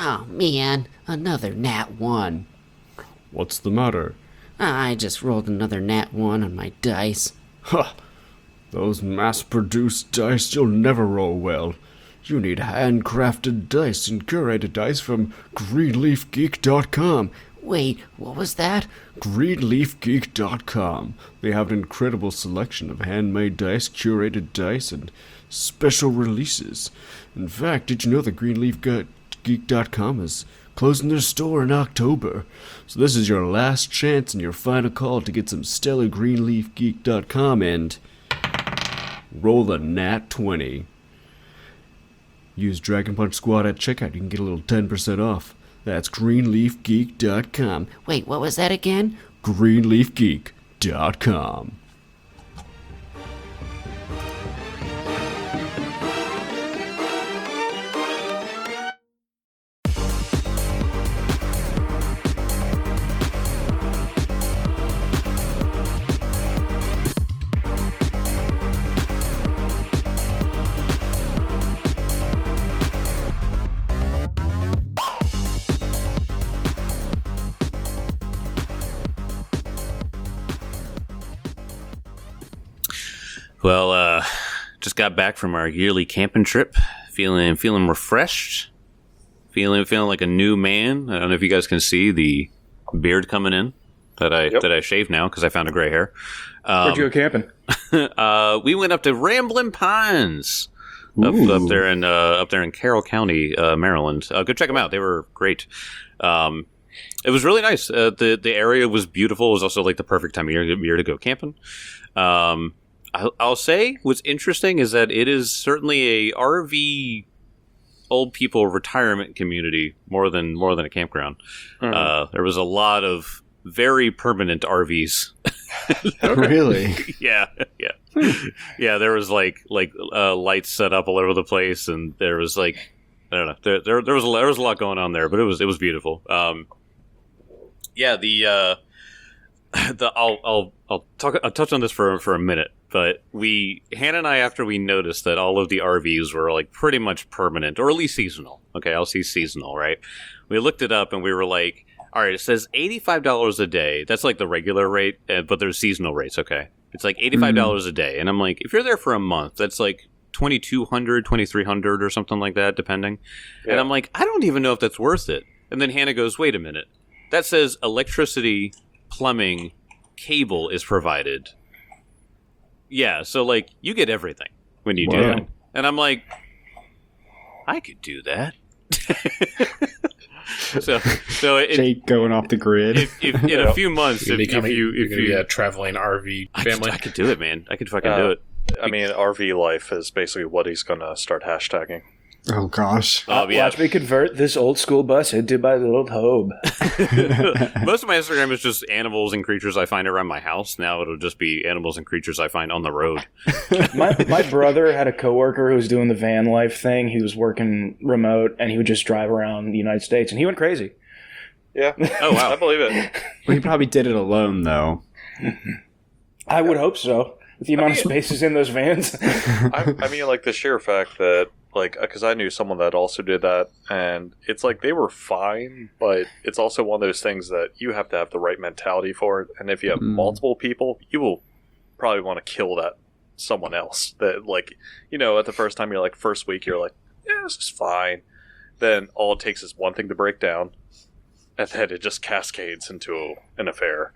Oh, man, another nat 1. What's the matter? I just rolled another nat 1 on my dice. Ha! Those mass-produced dice, you'll never roll well. You need handcrafted dice and curated dice from GreenleafGeek.com. Wait, what was that? GreenleafGeek.com. They have an incredible selection of handmade dice, curated dice, and special releases. In fact, did you know that GreenleafGeek.com is closing their store in October? So this is your last chance and your final call to get some stellar GreenleafGeek.com and roll a nat 20. Use Dragon Punch Squad at checkout. You can get a little 10% off. That's GreenleafGeek.com. Wait, what was that again? GreenleafGeek.com. Well, just got back from our yearly camping trip, feeling refreshed, feeling like a new man. I don't know if you guys can see the beard coming in that I shaved now because I found a gray hair. Where'd you go camping? We went up to Ramblin' Pines up there in Carroll County, Maryland. Go check them out; they were great. It was really nice. The area was beautiful. It was also like the perfect time of year to go camping. I'll say what's interesting is that it is certainly a RV old people retirement community more than a campground. Mm-hmm. There was a lot of very permanent RVs. Really? Yeah. Yeah. There was like lights set up all over the place, and there was like I don't know. There was a lot going on there, but it was beautiful. I'll touch on this for a minute. But Hannah and I, after we noticed that all of the RVs were like pretty much permanent, or at least seasonal. Okay, I'll see seasonal, right? We looked it up and we were like, all right, it says $85 a day. That's like the regular rate, but there's seasonal rates, okay? It's like $85 a day. And I'm like, if you're there for a month, that's like $2,200, $2,300 or something like that, depending. Yeah. And I'm like, I don't even know if that's worth it. And then Hannah goes, wait a minute. That says electricity, plumbing, cable is provided. Yeah, so like you get everything when you do that, and I'm like, I could do that. so Jake going off the grid. If in a few months, if you be a traveling RV family, I could do it, man. I could fucking do it. I mean, RV life is basically what he's gonna start hashtagging. Oh gosh! Watch me convert this old school bus into my little home. Most of my Instagram is just animals and creatures I find around my house. Now it'll just be animals and creatures I find on the road. My brother had a coworker who was doing the van life thing. He was working remote, and he would just drive around the United States, and he went crazy. Yeah. Oh wow! I believe it. Well, he probably did it alone, though. I would hope so. With the amount of spaces in those vans. I mean, like the sheer fact that. Like, because I knew someone that also did that, and it's like they were fine, but it's also one of those things that you have to have the right mentality for it. And if you have multiple people, you will probably want to kill that someone else. That, like, you know, at the first time, first week, you're like, yeah, this is fine. Then all it takes is one thing to break down, and then it just cascades into an affair.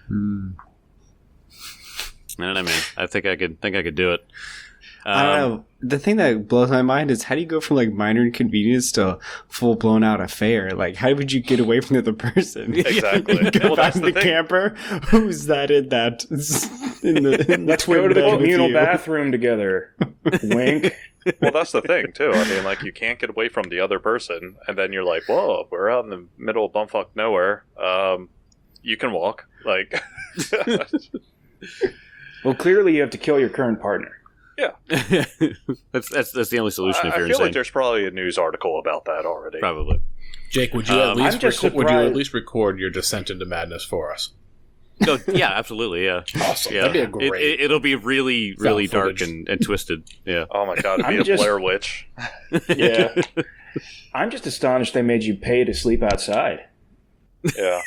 I don't know, man. I think I could do it. I don't know. The thing that blows my mind is how do you go from like minor inconvenience to full blown out affair? Like, how would you get away from the other person? Exactly. Well, that's the camper. Who's that in that? Let's go to the communal bathroom together. Wink. Well, that's the thing too. I mean, like, you can't get away from the other person, and then you're like, "Whoa, we're out in the middle of bumfuck nowhere. You can walk." Like, well, clearly you have to kill your current partner. Yeah, that's the only solution. If you're I feel insane. like there's probably a news article about that already. Probably. Jake, would you at least record your descent into madness for us? Oh, yeah, absolutely. Yeah, awesome. Yeah. That'd be a great. It'll be really dark and twisted. Yeah. Oh my god, it'd be a Blair Witch. Yeah. I'm just astonished they made you pay to sleep outside. Yeah.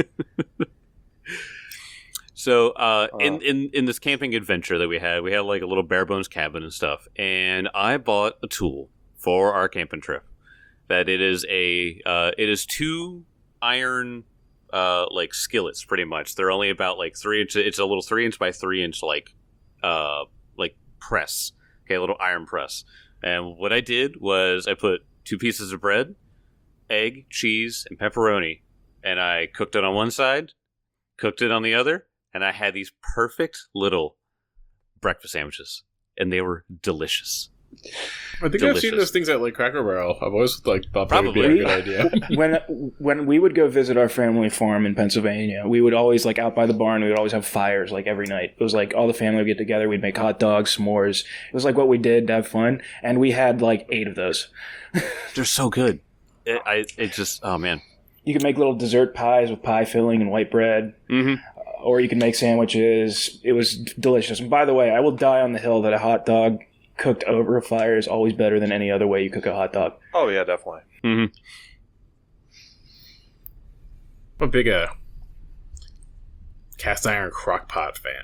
So in this camping adventure that we had like a little bare bones cabin and stuff, and I bought a tool for our camping trip. That it is 2 iron like skillets, pretty much. They're only about like 3 inches. It's a little 3-inch by 3-inch like press. Okay, a little iron press. And what I did was I put 2 pieces of bread, egg, cheese, and pepperoni, and I cooked it on one side, cooked it on the other, and I had these perfect little breakfast sandwiches, and they were delicious. I think I've seen those things at like Cracker Barrel. I've always thought that would be a good idea. when we would go visit our family farm in Pennsylvania, we would always like out by the barn. We would always have fires like every night. It was like all the family would get together. We'd make hot dogs, s'mores. It was like what we did to have fun, and we had like 8 of those. They're so good. It just oh man. You could make little dessert pies with pie filling and white bread. Mm-hmm. Or you can make sandwiches. It was delicious. And by the way, I will die on the hill that a hot dog cooked over a fire is always better than any other way you cook a hot dog. Oh yeah, definitely. Mm-hmm. I'm a big cast iron crock pot fan.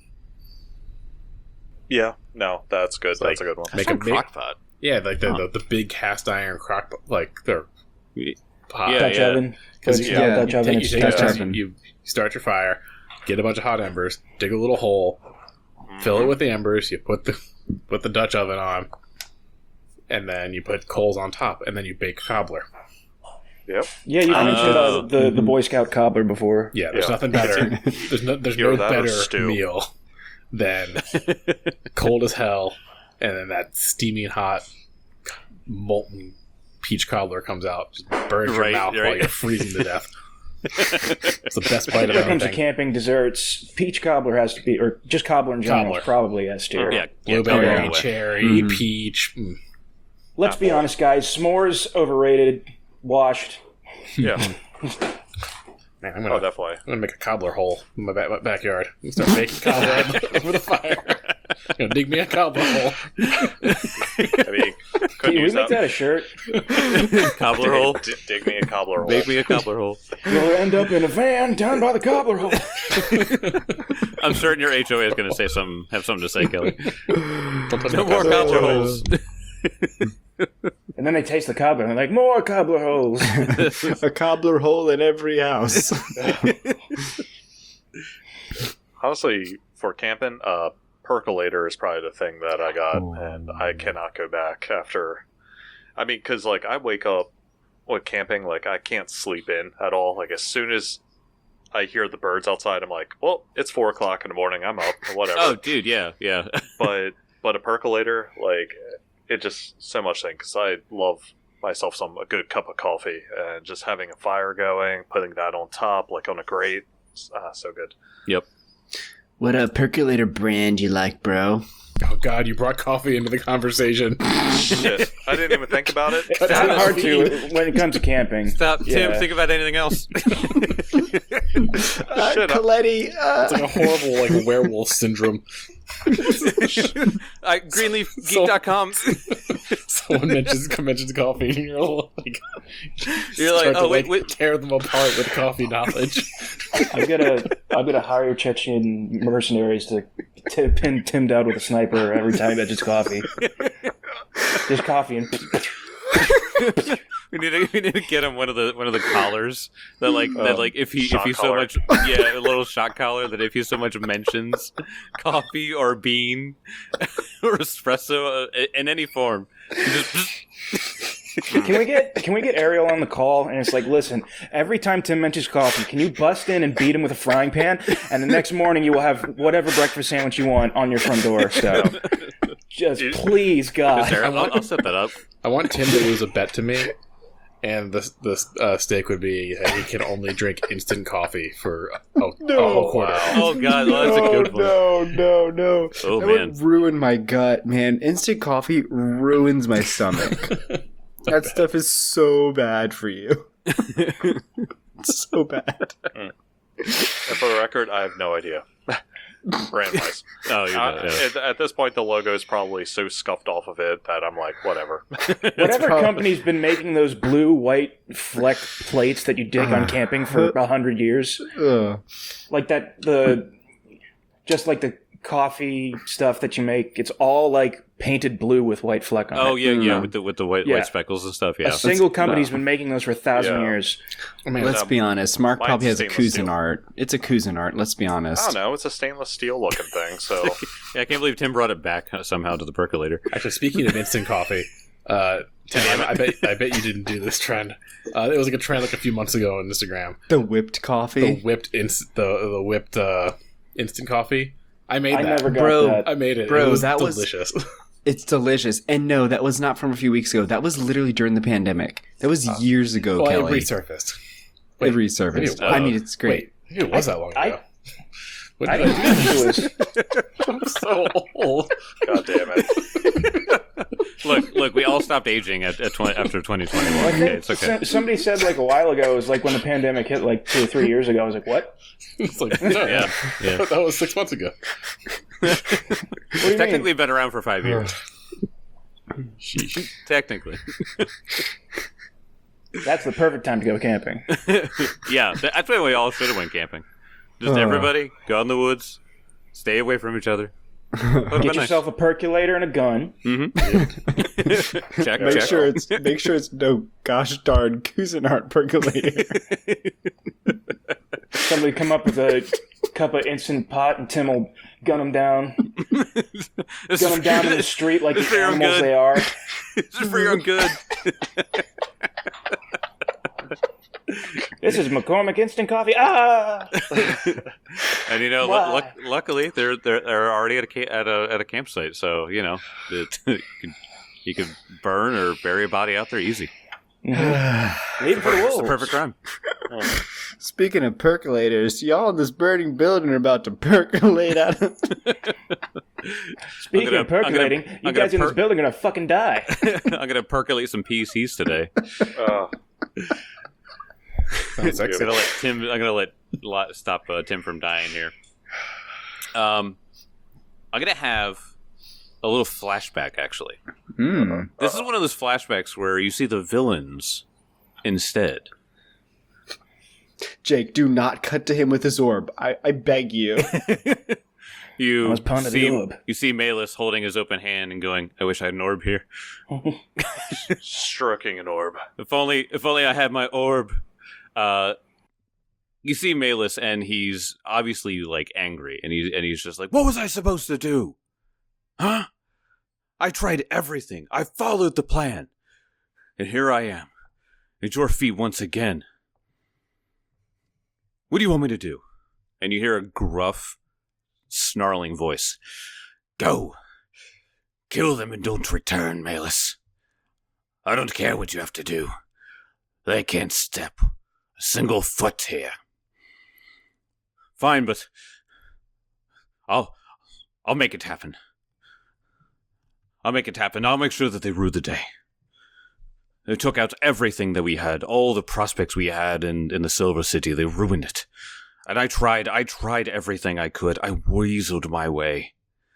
Yeah, no, that's good. That's a good one. Make a crock pot. Yeah, like the big cast iron crock pot, like their pot. Yeah, Dutch oven. Because Dutch oven. You start your fire, get a bunch of hot embers, dig a little hole, fill it with the embers. You put the Dutch oven on, and then you put coals on top, and then you bake cobbler. Yep. Yeah, you mentioned the Boy Scout cobbler before. Yeah, there's nothing better. There's no better meal than cold as hell, and then that steaming hot molten peach cobbler comes out, just burns your mouth while you're freezing to death. It's the best bite of When it comes to anything. camping desserts, peach cobbler has to be, or just cobbler in general, is probably S tier. Yeah, Blueberry, cherry, peach. Let's be honest, guys. S'mores overrated. Washed. Yeah. Man, Oh, definitely. I'm gonna make a cobbler hole in my backyard. I'm gonna start making cobbler over the fire. You know, dig me a cobbler hole. I mean, couldn't Can we use make that a shirt? Cobbler hole. Dig me a cobbler hole. Make me a cobbler hole. You'll end up in a van down by the cobbler hole. I'm certain your HOA is going to have something to say, Kelly. Don't No more cobbler holes. And then they taste the cobbler and they're like, more cobbler holes. A cobbler hole in every house. Honestly, for camping, percolator is probably the thing that I got, and I cannot go back after. I mean, because like I wake up with camping, like I can't sleep in at all. Like as soon as I hear the birds outside, I'm like, well, it's 4:00 in the morning. I'm up or whatever. Oh, dude, yeah. but a percolator, like it just so much thing because I love myself a good cup of coffee and just having a fire going, putting that on top, like on a grate. So good. Yep. What percolator brand you like, bro? Oh God, you brought coffee into the conversation. Shit, I didn't even think about it. It's kind of hard to when it comes to camping. Stop, Yeah. Tim. Think about anything else. Coletti. It's like a horrible like werewolf syndrome. Greenleafgeek.com. Someone mentions coffee, and you're like, You're like, start oh to, wait. tear them apart with coffee knowledge. I'm gonna hire Chechen mercenaries to pin Tim down with a sniper every time he mentions coffee. Just coffee and We need to get him one of the collars that if he so collar. much a little shot collar that if he so much mentions coffee or bean or espresso in any form, he just Can we get Ariel on the call? And it's like, listen, every time Tim mentions coffee, can you bust in and beat him with a frying pan? And the next morning you will have whatever breakfast sandwich you want on your front door. So, just please, God. I'll set that up. I want Tim to lose a bet to me, and the stake would be that he can only drink instant coffee for a whole quarter. Oh God, that's a good one. No. Oh That man, would ruin my gut, man. Instant coffee ruins my stomach. That stuff is so bad for you. It's so bad. And for the record, I have no idea. Randomize. Oh, you know, at this point, the logo is probably so scuffed off of it that I'm like, whatever. Whatever company's been making those blue, white fleck plates that you dig on camping for 100 years, like just like the coffee stuff that you make, it's all like painted blue with white fleck on it. Oh yeah, with the white speckles and stuff. Yeah, a single company's been making those for 1,000 years. I mean, let's be honest. Mark mine's probably has a stainless steel. Cuisinart. It's a Cuisinart. Let's be honest. I don't know. It's a stainless steel looking thing. So yeah, I can't believe Tim brought it back somehow to the percolator. Actually, speaking of instant coffee, Tim, I bet you didn't do this trend. It was like a trend like a few months ago on Instagram. The whipped coffee. The whipped instant coffee. I made that. Never got that. I made it. Bro, it was that delicious. It's delicious. And no, that was not from a few weeks ago. That was literally during the pandemic. That was years ago, Well, Kelly. it resurfaced. It resurfaced. I mean, it's great. It was that long ago. What I did I didn't think it was. do? I'm so old. God damn it. Look, we all stopped aging after 2021. I Okay, think it's okay. somebody said like a while ago, it was like when the pandemic hit like 2 or 3 years ago. I was like, what? It's like, no, Yeah. that was 6 months ago. What do you Technically, mean? been around for 5 years. Sheesh. Technically, That's the perfect time to go camping. yeah. That's why we all should have went camping. Just everybody go in the woods, stay away from each other. Get yourself a percolator and a gun. Check. Make sure it's no gosh darn Cuisinart percolator. Somebody come up with a cup of instant pot, and Tim will gun them down. This Gun them down in the street like This is the for your own animals good. they are. This is for your own good. This is McCormick Instant Coffee. Ah! And Why? luckily they're already at a campsite, so you can burn or bury a body out there easy. Leave it for the It's wolves. the perfect crime. Speaking of percolators, y'all in this burning building are about to percolate out of... Speaking I'm gonna- of percolating, I'm you gonna guys in this per- building are gonna fucking die. I'm gonna percolate some PCs today. Sounds I'm sexy. gonna let stop Tim from dying here. I'm gonna have a little flashback. Actually, this is one of those flashbacks where you see the villains instead. Jake, do not cut to him with his orb. I beg you. You I was pounding see, the orb. you see Malus holding his open hand and going, "I wish I had an orb here. Stroking an orb. If only I had my orb." You see Malus, and he's obviously like angry, and he's just like, "What was I supposed to do? Huh? I tried everything. I followed the plan, and here I am, at your feet once again. What do you want me to do?" And you hear a gruff, snarling voice. "Go. Kill them and don't return, Malus. I don't care what you have to do. They can't step a single foot here." "Fine, but I'll make it happen. I'll make it happen. I'll make sure that they rue the day. They took out everything that we had, all the prospects we had in the Silver City. They ruined it. And I tried everything I could. I weaseled my way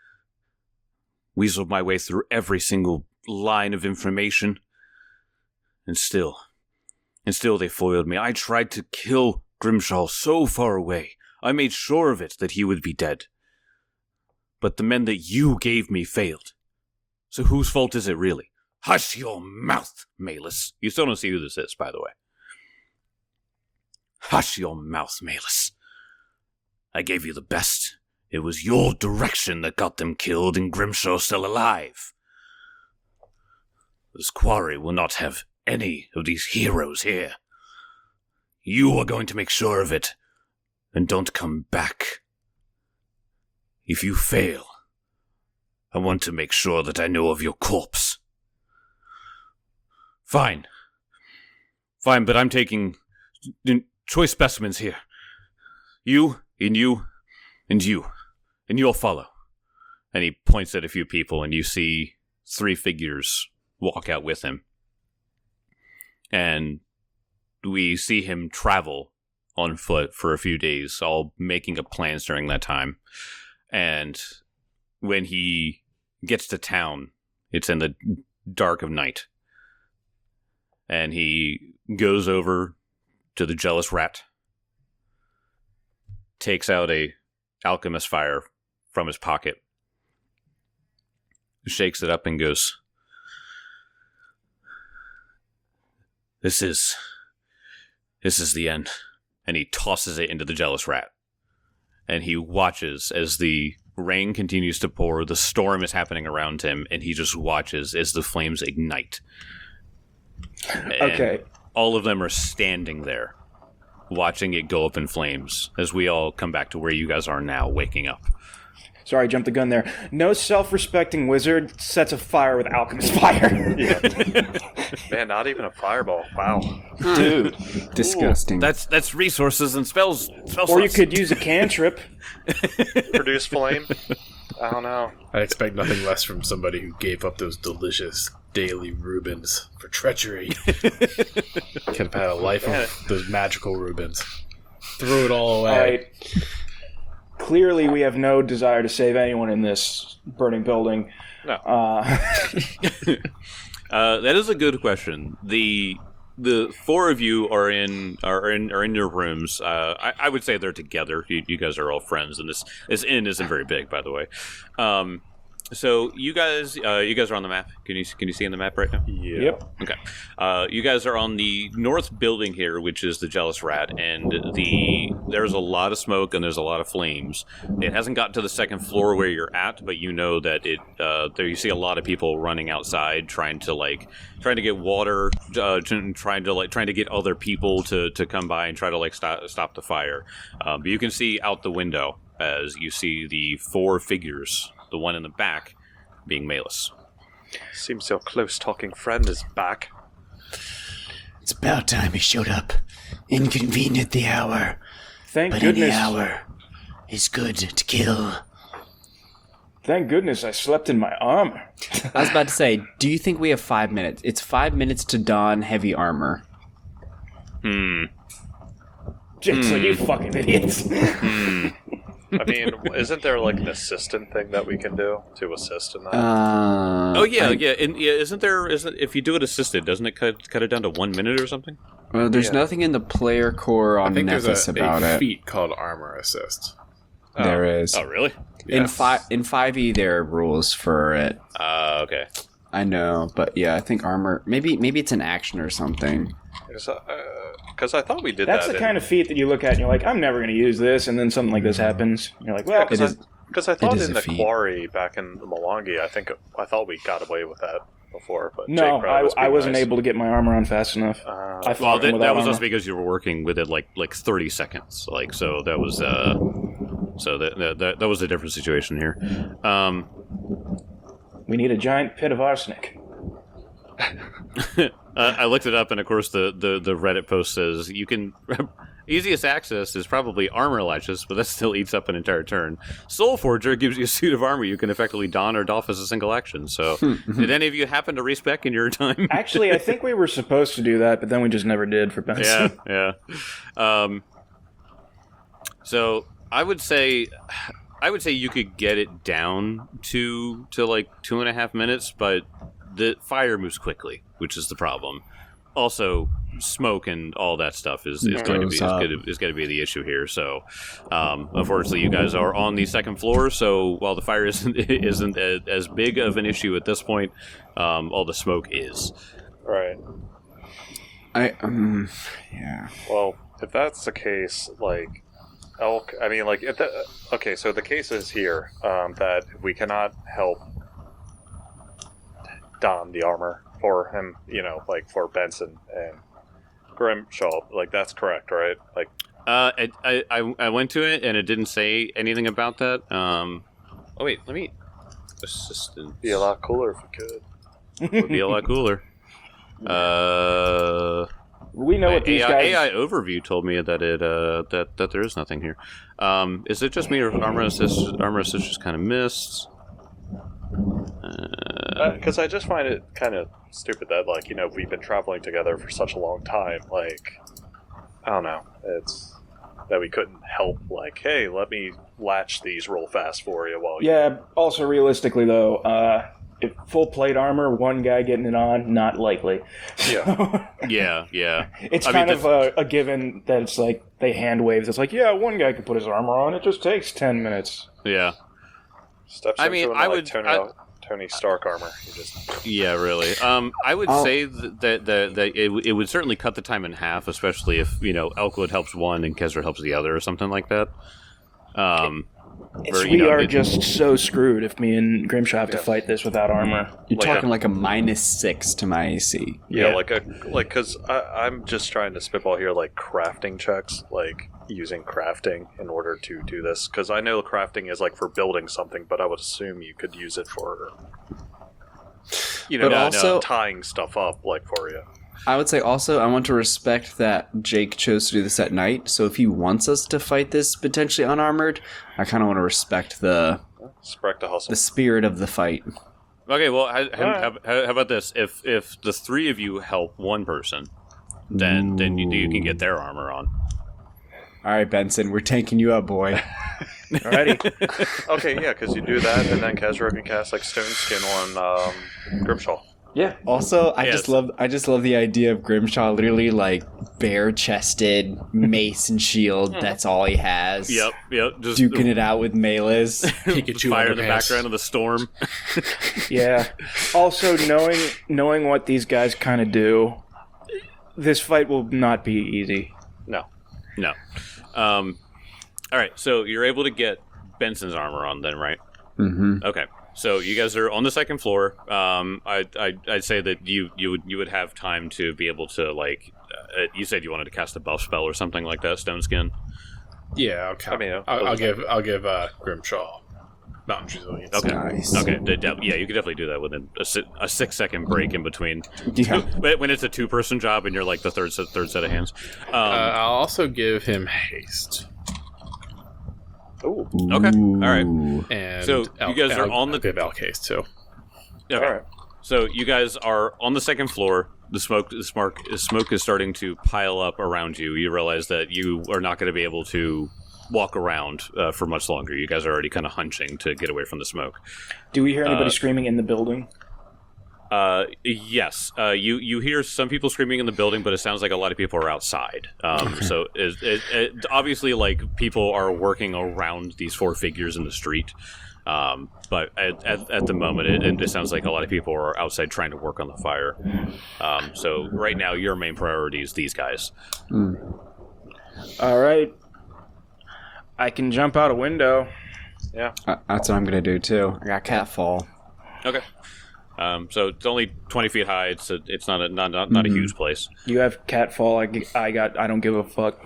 through every single line of information. And still they foiled me. I tried to kill Grimshaw so far away. I made sure of it, that he would be dead. But the men that you gave me failed. So whose fault is it really? Hush your mouth, Malus." You still don't see who this is, by the way. "Hush your mouth, Malus. I gave you the best. It was your direction that got them killed and Grimshaw still alive. This quarry will not have any of these heroes here. You are going to make sure of it, and don't come back. If you fail, I want to make sure that I know of your corpse." Fine, but I'm taking choice specimens here. You, and you, and you, and you'll follow. And he points at a few people, and you see 3 figures walk out with him. And we see him travel on foot for a few days, all making up plans during that time. And when he gets to town, it's in the dark of night. And he goes over to the jealous rat, takes out a alchemist fire from his pocket, shakes it up and goes, This is the end. And he tosses it into the jealous rat. And he watches as the rain continues to pour, the storm is happening around him, and he just watches as the flames ignite. Okay. And all of them are standing there, watching it go up in flames, as we all come back to where you guys are now, waking up. Sorry, I jumped the gun there. No self-respecting wizard sets a fire with alchemist fire. Man, not even a fireball. Wow. Dude. Disgusting. That's resources and spells. Or you could use a cantrip. Produce flame? I don't know. I expect nothing less from somebody who gave up those delicious daily Rubens for treachery. Could have had a life of those magical Rubens. Threw it all away. All right. Clearly, we have no desire to save anyone in this burning building. No. That is a good question. The four of you are in your rooms. I would say they're together. You guys are all friends, and this inn isn't very big, by the way. So you guys are on the map. Can you see on the map right now? Yeah. Yep. Okay. You guys are on the north building here, which is the Jealous Rat, and there's a lot of smoke and there's a lot of flames. It hasn't gotten to the second floor where you're at, but you know that there you see a lot of people running outside trying to get water, trying to get other people to come by and try to stop the fire. But you can see out the window as you see the four figures. The one in the back being Malus. Seems your close-talking friend is back. It's about time he showed up. Inconvenient the hour, Thank but goodness. any hour is good to kill. Thank goodness I slept in my armor. I was about to say, do you think we have 5 minutes? It's 5 minutes to don heavy armor. Jigsaw, you fucking idiots. I mean, isn't there like an assistant thing that we can do to assist in that? Isn't if you do it assisted, doesn't it cut it down to 1 minute or something? Well, there's nothing in the player core I on think Nephis there's about a it. feat called Armor Assist. There is. Oh, really? In Yes. 5e, there are rules for it. Okay. I know, but yeah, I think armor. Maybe it's an action or something. Because I thought we did That's that. the kind of feat that you look at and you're like, I'm never going to use this, and then something like this happens. And you're like, well, Because I thought is in a the feat. quarry back in Malongi, I thought we got away with that before. But no, Jake probably I wasn't nice. able to get my armor on fast enough. I fought him That without was armor. just because you were working with it like 30 seconds. So that was that was a different situation here. We need a giant pit of arsenic. I looked it up, and of course the Reddit post says you can easiest access is probably armor latches, but that still eats up an entire turn. Soul Forger gives you a suit of armor you can effectively don or doff as a single action. So, did any of you happen to respec in your time? Actually, I think we were supposed to do that, but then we just never did for Benson. Yeah. So I would say you could get it down to like 2.5 minutes, but the fire moves quickly, which is the problem. Also, smoke and all that stuff is going to be the issue here. So, unfortunately, you guys are on the second floor. So, while the fire isn't as big of an issue at this point, all the smoke is. Right. Yeah. Well, if that's the case, like, Elk, I mean, like, okay, so the case is here that we cannot help don the armor for him, like for Benson and Grimshaw. Like, that's correct, right? Like, I went to it and it didn't say anything about that. Oh wait, let me assistant. be a lot cooler if we could. Would be a lot cooler. We know what these guys... AI overview told me that that there is nothing here. Is it just me or armor assist just kind of missed? Because I just find it kind of stupid that, like, we've been traveling together for such a long time. Like, I don't know. It's that we couldn't help, like, hey, let me latch these real fast for you while you... Yeah, also realistically, though, if full plate armor, one guy getting it on, not likely. Yeah. Yeah. It's kind of a given that it's like they hand waves. It's like, yeah, one guy can put his armor on. It just takes 10 minutes. Yeah. Steps I mean, into it I like would... Tony Stark armor. You just... Yeah, really. I would say that it would certainly cut the time in half, especially if, Elkwood helps one and Kezra helps the other or something like that. We are just so screwed if me and Grimshaw have to fight this without armor. You're talking like a -6 to my AC. Yeah, because I'm just trying to spitball here, like crafting checks, like using crafting in order to do this. Because I know crafting is like for building something, but I would assume you could use it for, tying stuff up, like for you. I would say also, I want to respect that Jake chose to do this at night. So if he wants us to fight this potentially unarmored, I kind of want to respect the spirit of the fight. Okay, well, how about this? If the three of you help one person, then you can get their armor on. All right, Benson, we're tanking you up, boy. Alrighty. Okay, yeah, because you do that, and then Kezra can cast like Stone Skin on Grimshaw. Yeah. Also, I just love the idea of Grimshaw literally like bare-chested, mace and shield. That's all he has. Yep. Just duking it out with Melis. Pikachu fire in the background of the storm. Yeah. Also, knowing what these guys kind of do, this fight will not be easy. No. All right. So you're able to get Benson's armor on then, right? Mm-hmm. Okay. So you guys are on the second floor. I'd say that you would have time to be able to you said you wanted to cast a buff spell or something like that, Stone Skin. Yeah, I'll give Grimshaw Mountain Resilience. Okay, nice. Okay, yeah, you could definitely do that within a 6-second break in between. Yeah. When it's a 2-person job and you're like the third set of hands. I'll also give him haste. Ooh. Okay. All right. And so you guys are on the give Elk haste too. Okay. All right. So you guys are on the second floor. The smoke is starting to pile up around you. You realize that you are not going to be able to walk around for much longer. You guys are already kind of hunching to get away from the smoke. Do we hear anybody screaming in the building? Yes. You hear some people screaming in the building, but it sounds like a lot of people are outside. So it obviously, like, people are working around these four figures in the street. But at the moment, it sounds like a lot of people are outside trying to work on the fire. So right now, your main priority is these guys. All right. I can jump out a window. Yeah. That's what I'm going to do, too. I got catfall. Okay. So it's only 20 feet high. It's not a huge place. You have catfall. I don't give a fuck.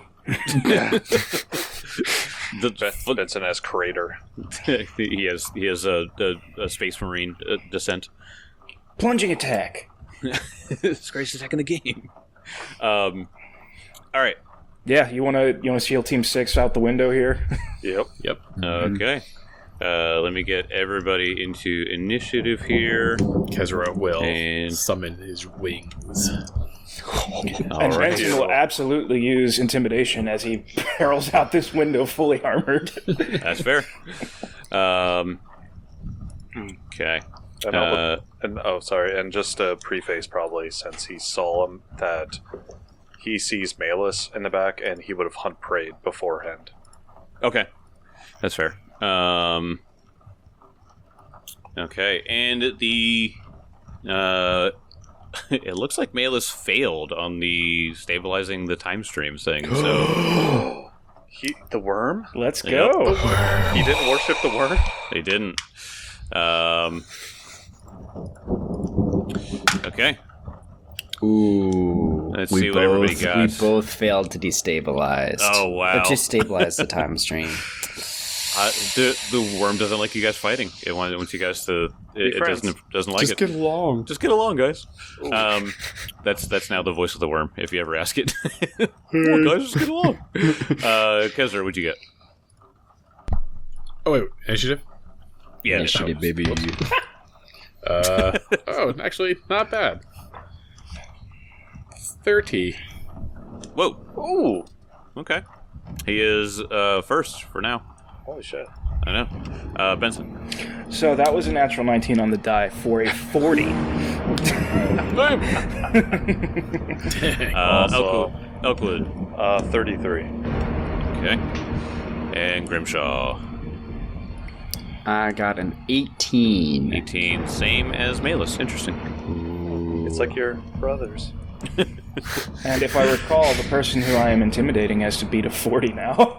Benson has crater. he has a space marine descent. Plunging attack. It's the greatest attack in the game. All right. Yeah, you wanna seal Team 6 out the window here? Yep. Okay. Let me get everybody into initiative here. Kezra will summon his wings. And Benson will absolutely use intimidation as he barrels out this window fully armored. That's fair. Okay. And just to preface, probably, since he saw him, that he sees Melis in the back, and he would have hunt prayed beforehand. Okay. That's fair. Okay, and the it looks like Melis failed on the stabilizing the time stream thing. So the worm? Let's go. Yep. He didn't worship the worm? They didn't. Okay. Ooh. Let's see what everybody got. We both failed to destabilize. Oh, wow. Or to stabilize the time stream. The worm doesn't like you guys fighting. It wants you guys to. It doesn't like it. Just get along. Just get along, guys. That's now the voice of the worm. If you ever ask it, come on, guys, just get along. Kezra, what'd you get? Oh wait, initiative. Yeah, initiative, baby. Actually, not bad. 30. Whoa. Ooh. Okay. He is first for now. Holy shit. I know. Benson. So that was a natural 19 on the die for a 40. Elkwood. 33. Okay. And Grimshaw. I got an 18. 18. Same as Malus. Interesting. It's like your brothers. And if I recall, the person who I am intimidating has to beat a 40 now.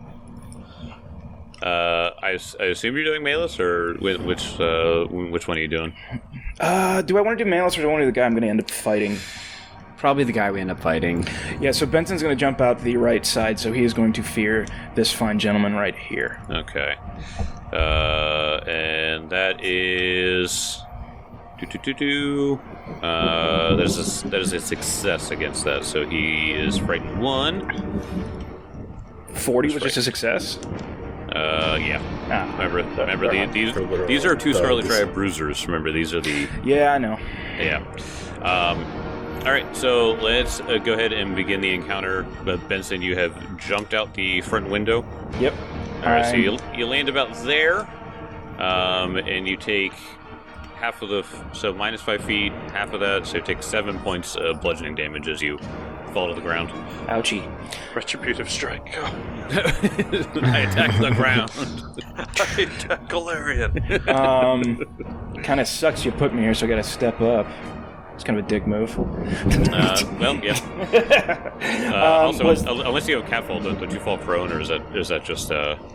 I assume you're doing Malus, or which one are you doing? Do I want to do Malus or do I want to do the guy I'm going to end up fighting? Probably the guy we end up fighting. Yeah, so Benson's going to jump out the right side, so he is going to fear this fine gentleman right here. Okay. And that is... that is a success against that, so he is frightened 1. 40 was just a success? Yeah. Remember these are 2 Scarlet Triad Bruisers. Remember, these are the... Yeah, I know. Yeah. All right, so let's go ahead and begin the encounter. Benson, you have jumped out the front window. Yep. All right, so you land about there, and you take half of the... So minus 5 feet, half of that, so you take 7 points of bludgeoning damage as you fall to the ground. Ouchie. Retributive strike. I attack the ground. I attack Galarian. Kind of sucks you put me here, so I gotta step up. It's kind of a dick move. Well, yeah. Also, unless you have catfall, don't you fall prone, or is that just...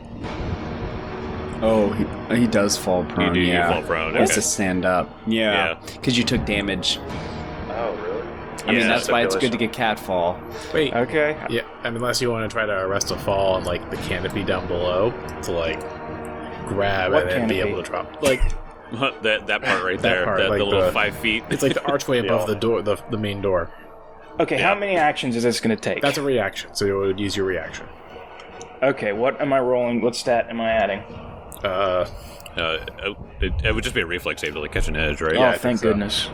Oh, he does fall prone, You yeah. fall prone, He has okay. to stand up. Yeah. Because you took damage. Oh, really? I mean, that's why it's good to get catfall. Wait. Okay. Yeah, I mean, unless you want to try to arrest a fall on, like, the canopy down below to, like, grab What and then be canopy? able to drop. Like, that part right there, part, the like little the- 5 feet. it's like the archway above the door, the main door. Okay, Yeah. how many actions is this going to take? That's a reaction, so you would use your reaction. Okay, what am I rolling? What stat am I adding? It would just be a reflex save to like catch an edge, right? Oh, thank goodness.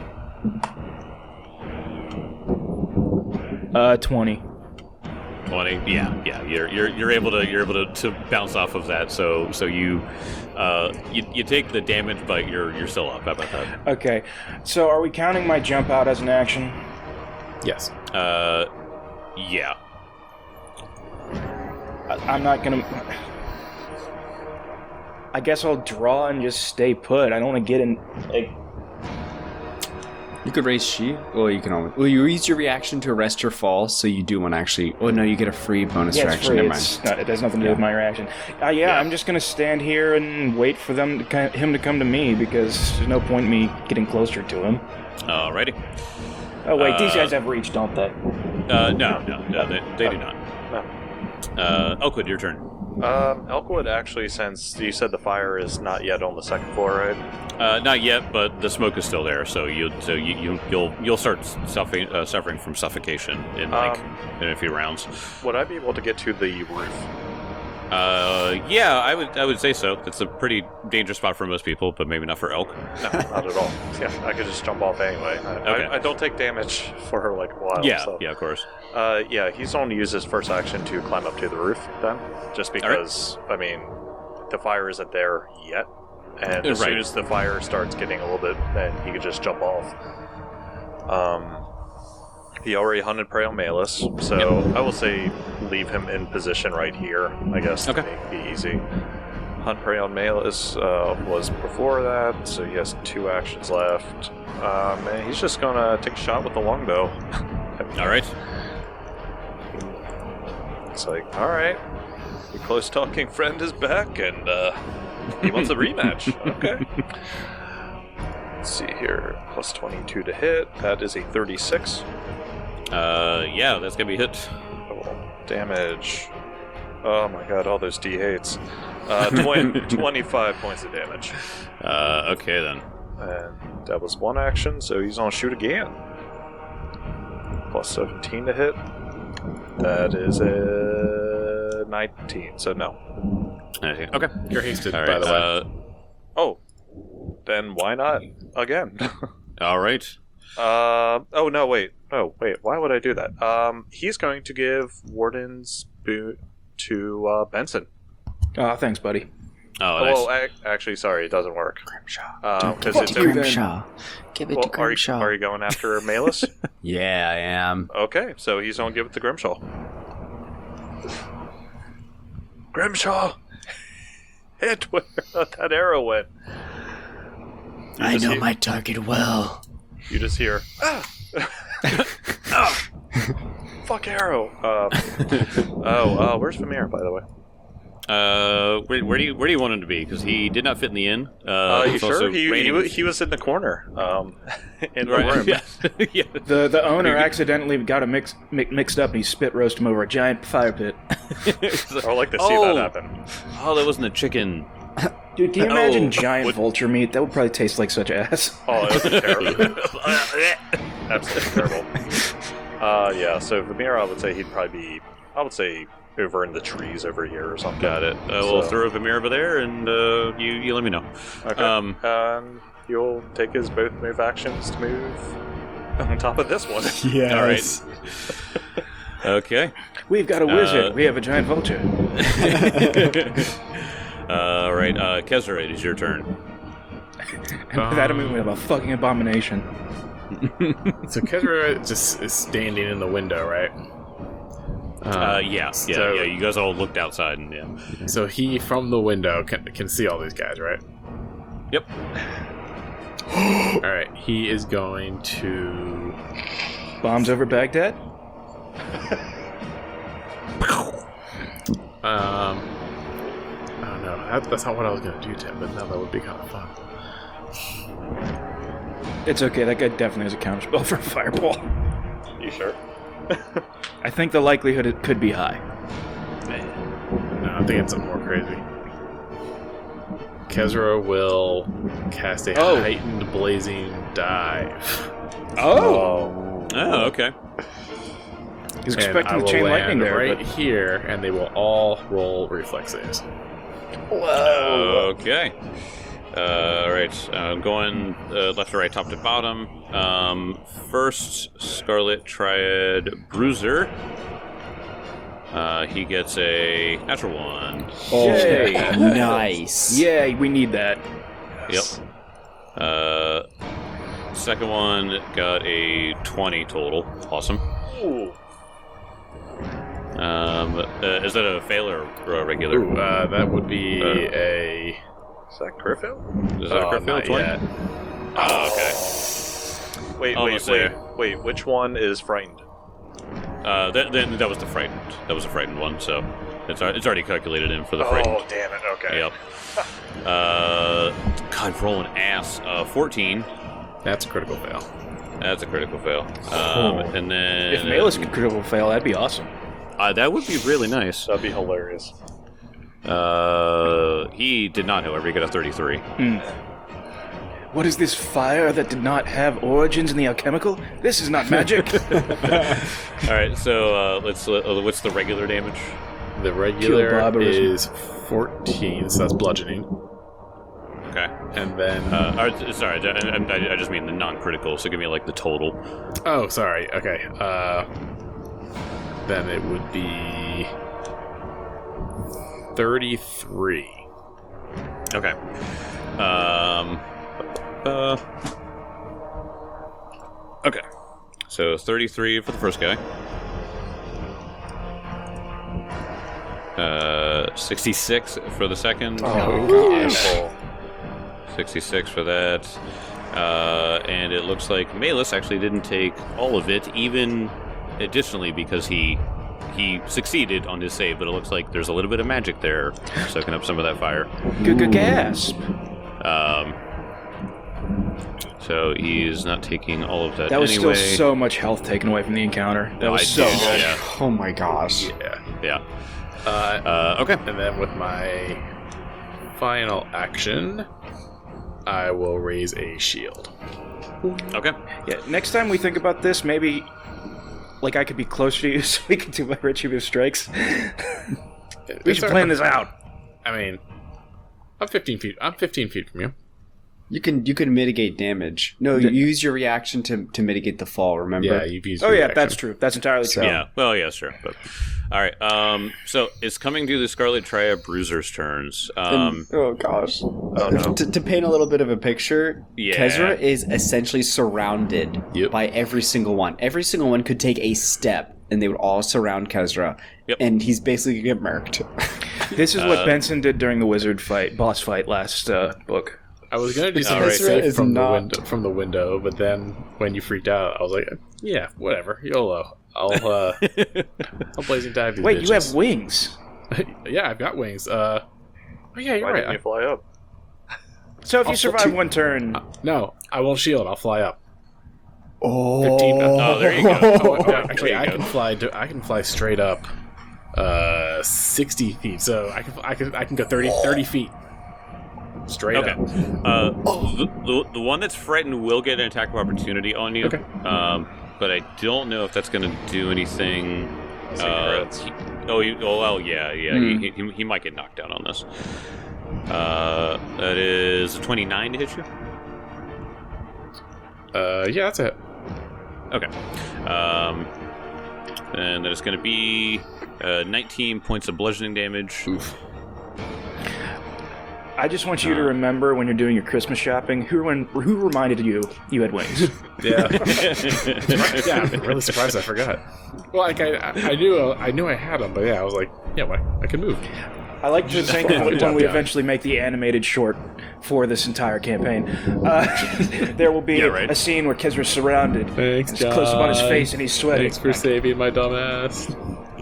20. 20. Yeah. You're able to bounce off of that. So you take the damage, but you're still up. How about that? Okay, so are we counting my jump out as an action? Yes. Yeah. I'm not gonna... I guess I'll draw and just stay put. I don't want to get in... Like, You could raise shield. Well, you can always... Well, you use your reaction to arrest your fall, so you do want to actually... Oh, no, you get a free bonus yeah, it's reaction. free. Never mind. It's not, it has nothing to do with my reaction. I'm just gonna stand here and wait for him to come to me, because there's no point in me getting closer to him. Alrighty. Oh wait, these guys have reach, don't they? No, they do not. Elkwood, your turn. Elkwood, actually, since you said the fire is not yet on the second floor, right? Not yet, but the smoke is still there, so you'll start suffering from suffocation in a few rounds. Would I be able to get to the roof? Yeah, I would say so. It's a pretty dangerous spot for most people, but maybe not for elk. No, not at all. Yeah, I could just jump off anyway. Okay. I don't take damage for like a while. Yeah, so. yeah, of course. Yeah, he's going to use his first action to climb up to the roof then, just because, I mean, the fire isn't there yet, and as soon as the fire starts getting a little bit, then he could just jump off. He already hunted prey on Malus, so I will say leave him in position right here, I guess, to make it easy. Hunt prey on Malus was before that, so he has 2 actions left. And he's just going to take a shot with the longbow. Alright. It's like, alright, your close talking friend is back, and he wants a rematch. Okay. Let's see here. Plus 22 to hit. That is a 36. Yeah, that's gonna be hit. Oh, damage. Oh my god, all those D8s. 25 points of damage. Okay then. And that was 1 action, so he's gonna shoot again. Plus 17 to hit. That is a 19, so no. Okay. You're hasted, All by right. the way. Oh. Then why not? Again. All right. Oh, no, wait. Oh, wait. Why would I do that? He's going to give Warden's boon to Benson. Oh, thanks, buddy. Oh, nice. Well, actually, sorry, it doesn't work. Grimshaw. Because Give it's it to Grimshaw. Give it to Grimshaw. Are you going after Malus? Yeah, I am. Okay, so he's going to give it to Grimshaw. Grimshaw! Hit where that arrow went. I know my target well. You just hear, ah! Fuck arrow. Where's Vamir, by the way? Where do you want him to be? Because he did not fit in the inn. You sure? He was in the corner. In the room. Yeah. Yeah. The owner accidentally got him mixed up and he spit roasted him over a giant fire pit. I would like to see that happen. Oh, that wasn't a chicken. Dude, can you imagine giant vulture meat? That would probably taste like such ass. Oh, it was terrible. Absolutely terrible. Yeah, so Vamir, I would say he'd probably be, over in the trees over here or something. Got it. We'll throw Vamir over there, and you let me know. Okay. You'll take his both move actions to move on top of this one. Yes. All right. Okay. We've got a wizard. We have a giant vulture. All right. Kezra, it is your turn. And that we have a fucking abomination. So Kezra just is standing in the window, right? Yeah. You guys all looked outside, and yeah. So he, from the window, can see all these guys, right? Yep. All right. He is going to Bombs over Baghdad? I don't know. That's not what I was going to do, Tim, but no, that would be kind of fun. It's okay, that guy definitely has a counterspell for a fireball. You sure? I think the likelihood it could be high. No, I'm thinking something more crazy. Kezra will cast a heightened blazing dive. Oh, okay. He's expecting the chain lightning there. Right here, and they will all roll reflex saves. Whoa. Okay. Alright, going left to right, top to bottom. First, Scarlet Triad Bruiser. He gets a natural 1. Oh, yay. Nice. Yay, we need that. Yep. Second one got a 20 total. Awesome. Ooh. Is that a fail or a regular? Ooh, that would be a... Is that crit fail? Is that a crit fail? Not 20? yet. Oh, okay. Almost Wait, which one is frightened? That was the frightened. That was a frightened one, so it's already calculated in for the frightened. Oh, damn it, okay. Yep. God, rolling ass. 14. That's a critical fail. That's a critical fail. And then... If Malus could critical fail, that'd be awesome. That would be really nice. That'd be hilarious. He did not, however. He got a 33. What is this fire that did not have origins in the alchemical? This is not magic. Alright, so what's the regular damage? The regular is 14, so that's bludgeoning. Okay. And then... sorry, I just mean the non-critical, so give me, like, the total. Oh, sorry. Okay. Then it would be... 33. Okay. Okay. So 33 for the first guy. 66 for the second. Oh, gosh. 66 for that. And it looks like Malus actually didn't take all of it, even additionally because he succeeded on his save, but it looks like there's a little bit of magic there soaking up some of that fire. Gasp. So he's not taking all of that. That was anyway. still so much health taken away from the encounter. That was so much. Yeah. Oh my gosh. Yeah. Okay. And then with my final action, I will raise a shield. Okay. Yeah. Next time we think about this, maybe like I could be closer to you so we can do my retributive strikes. We should plan this out. I mean, I'm 15 feet. I'm 15 feet from you. You can mitigate damage. No, you use your reaction to mitigate the fall. Remember? Yeah, you've used. Oh your yeah, reaction. that's true. That's entirely true. Yeah. Well, yeah, sure. But all right. So it's coming to the Scarlet Triad Bruiser's turns. Oh gosh. To paint a little bit of a picture, Yeah. Kezra is essentially surrounded Yep. by every single one. Every single one could take a step, and they would all surround Kezra. Yep. And he's basically gonna get murked. This is what Benson did during the wizard boss fight last book. I was gonna do All something right. safe Is from not- the window, but then when you freaked out, I was like, yeah, whatever, YOLO. I'll blazing dive these Wait, bitches. you have wings. Yeah, I've got wings. Oh yeah, you're Why right. didn't you fly up? So if you I'll survive one turn, No, I won't shield. I'll fly up. Oh. 15. Oh, there you go. Yeah, actually, There you I go. can fly. I can fly straight up, 60 feet. So I can go 30 feet straight Okay. up. The one that's frightened will get an attack of opportunity on you. Okay. But I don't know if that's going to do anything. Secrets. He might get knocked down on this. That is a 29 to hit you. Yeah, that's it. Okay. And then it's going to be 19 points of bludgeoning damage. Oof. I just want you to remember when you're doing your Christmas shopping, who reminded you had wings. Yeah. Yeah, I'm really surprised I forgot. Well, like I knew I had them, but yeah, I was like, yeah, well, I can move. I like to think Good when job, we John. eventually make the animated short for this entire campaign, there will be right. a scene where Kezra's surrounded. Thanks, and it's close up on his John. face, and he's sweating. Thanks for saving my dumb ass.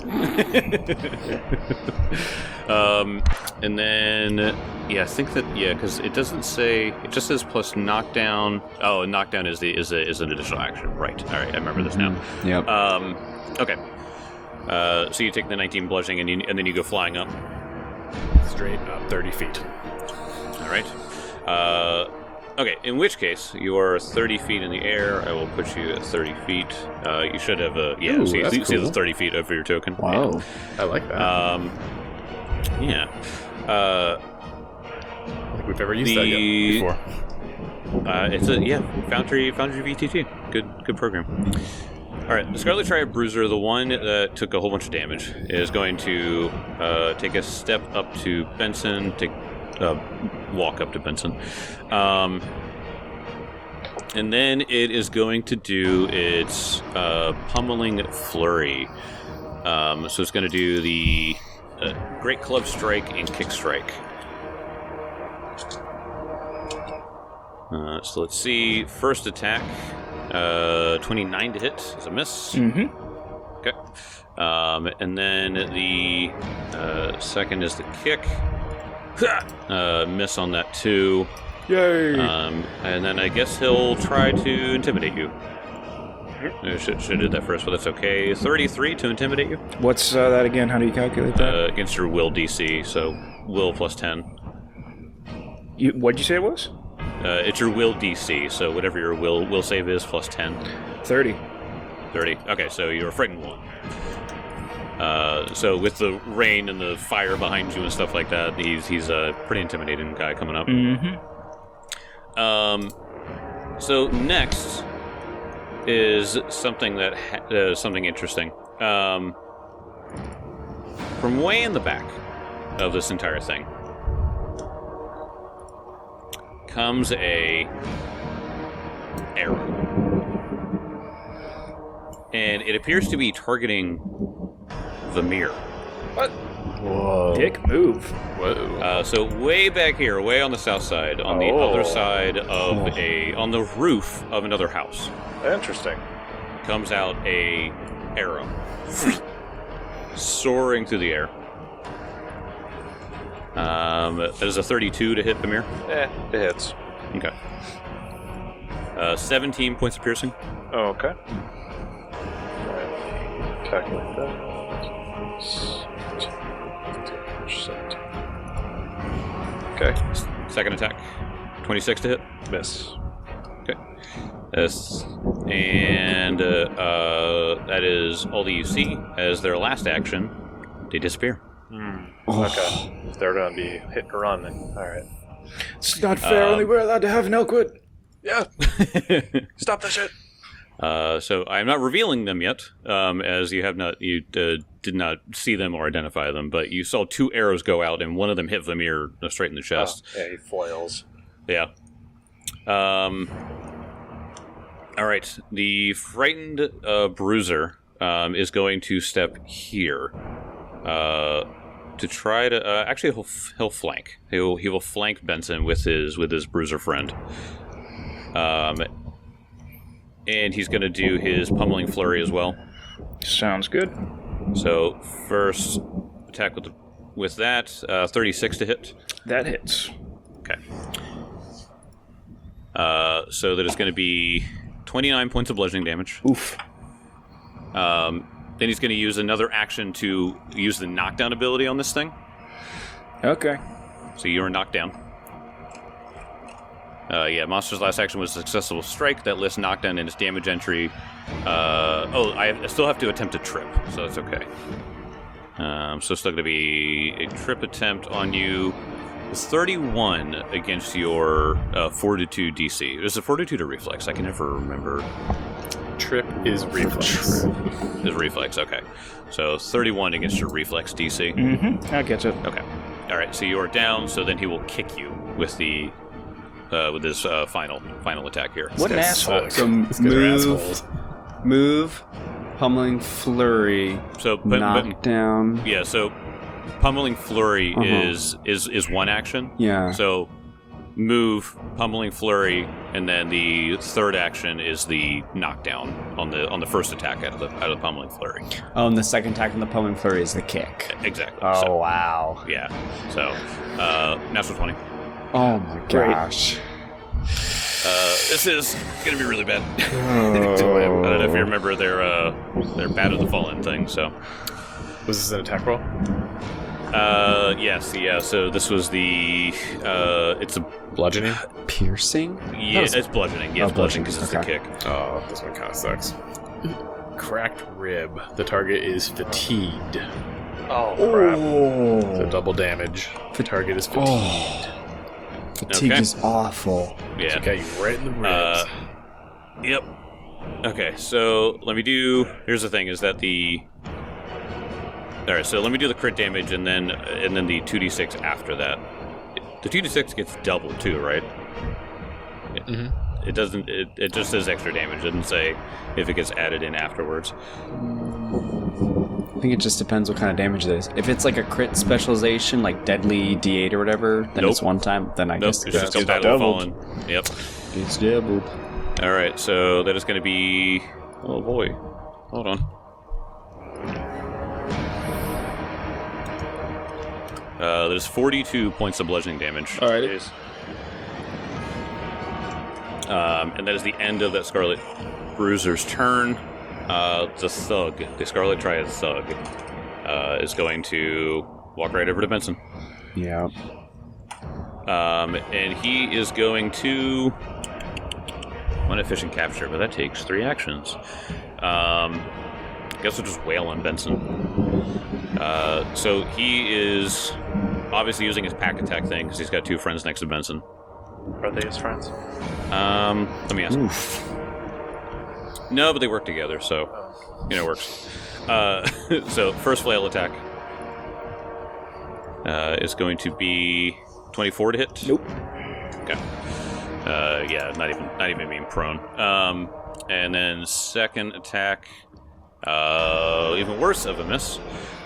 And then, I think that because it doesn't say, it just says plus knockdown. Oh, knockdown is an additional action, right? All right, I remember this now. Yep. Okay. So you take the 19 bludgeoning and then you go flying up. Straight up 30 feet. All right. Okay. In which case, you are 30 feet in the air. I will put you at 30 feet. You should have a Ooh, see that's the cool. 30 feet over your token. Wow. I like that. Yeah. I don't think we've ever used that yet before. It's a Foundry VTT. Good program. All right, the Scarlet Triad Bruiser, the one that took a whole bunch of damage, is going to take a step up to Benson, walk up to Benson, and then it is going to do its pummeling flurry. So it's going to do the Great Club Strike and Kick Strike. So let's see. First attack, 29 to hit is a miss. Mm-hmm. Okay. And then the second is the kick. Miss on that too. Yay! And then I guess he'll try to intimidate you. I should have did that first, but that's okay. 33 to intimidate you What's that again? How do you calculate that? against your will DC. So will plus 10. What'd you say it was? It's your will DC. So whatever your will save is plus 10. 30. 30. Okay, so you're a frightened one. So with the rain and the fire behind you and stuff like that, he's a pretty intimidating guy coming up. Mm-hmm. So next is something that something interesting. From way in the back of this entire thing comes a arrow, and it appears to be targeting Vamir. Whoa. Dick move. Whoa. So way back here, way on the south side, on the other side of on the roof of another house, Interesting. comes out a arrow, soaring through the air. That is a 32 to hit Vamir. It hits. Okay. 17 points of piercing. Oh, okay. Calculate that. Okay. Second attack, 26 to hit. Miss. Okay. Yes. And that is all that you see. As their last action, they disappear. Okay. They're gonna be hit or run. All right. It's not fair. Only we're allowed to have an Elkwood. Yeah. Stop that shit. So I'm not revealing them yet, as you did not see them or identify them, but you saw 2 arrows go out, and one of them hit Vamir straight in the chest. Yeah, he flails. Yeah. All right. The frightened bruiser is going to step here to try to. Actually, he'll flank. He will flank Benson with his bruiser friend. And he's going to do his pummeling flurry as well. Sounds good. So first attack with that 36 to hit. That hits. Okay. So that is going to be 29 points of bludgeoning damage. Oof. Then he's going to use another action to use the knockdown ability on this thing. Okay. So you are knocked down. Monster's last action was a successful strike that lists knockdown in its damage entry. I still have to attempt a trip, so that's okay. So it's still going to be a trip attempt on you. 31 against your Fortitude DC. Is it Fortitude or Reflex? I can never remember. Trip is Reflex. Is Reflex, okay. So 31 against your Reflex DC. Mm-hmm. I get it. Okay. All right, so you are down, so then he will kick you with the... with his final attack here. What an asshole. So move, pummeling flurry, So knock down. Yeah, so pummeling flurry is one action. Yeah. So move, pummeling flurry, and then the third action is the knockdown on the first attack out of the pummeling flurry. Oh, and the second attack on the pummeling flurry is the kick. Exactly. Oh, So, wow. yeah. So natural 20. Oh, my gosh. This is gonna be really bad. I don't know if you remember their Bat of the Fallen thing. So Was this an attack roll? yes, yeah. So this was the it's a Bludgeoning? Piercing? it's bludgeoning. Yeah, it's bludgeoning because it's a okay. kick. Oh, this one kind of sucks. Cracked rib. The target is fatigued. Oh, crap. So double damage. The target is fatigued. Fatigue Okay. is awful. Yeah. So got you right in the ribs. Yep. Okay, so let me do. Here's the thing: is that the. All right, so let me do the crit damage and then the 2d6 after that. The 2d6 gets doubled too, right? It doesn't. It just says extra damage. It doesn't say if it gets added in afterwards. I think it just depends what kind of damage it is. If it's like a crit specialization, like deadly D8 or whatever, then it's one time. Then I Nope, guess it's just a it's Battle of the doubled. Fallen. Yep. It's doubled. All right, so that is going to be. Oh boy, hold on. That is 42 points of bludgeoning damage. All right. And that is the end of that Scarlet Bruiser's turn. The Scarlet Triad Thug, is going to walk right over to Benson. Yeah. And he is going to one efficient capture, but that takes 3 actions. Guess we'll just wail on Benson. So he is obviously using his pack attack thing because he's got 2 friends next to Benson. Are they his friends? Let me ask. Oof. No, but they work together, so it works. So first flail attack is going to be 24 to hit. Nope. Okay. Yeah, not even being prone. And then second attack, even worse of a miss.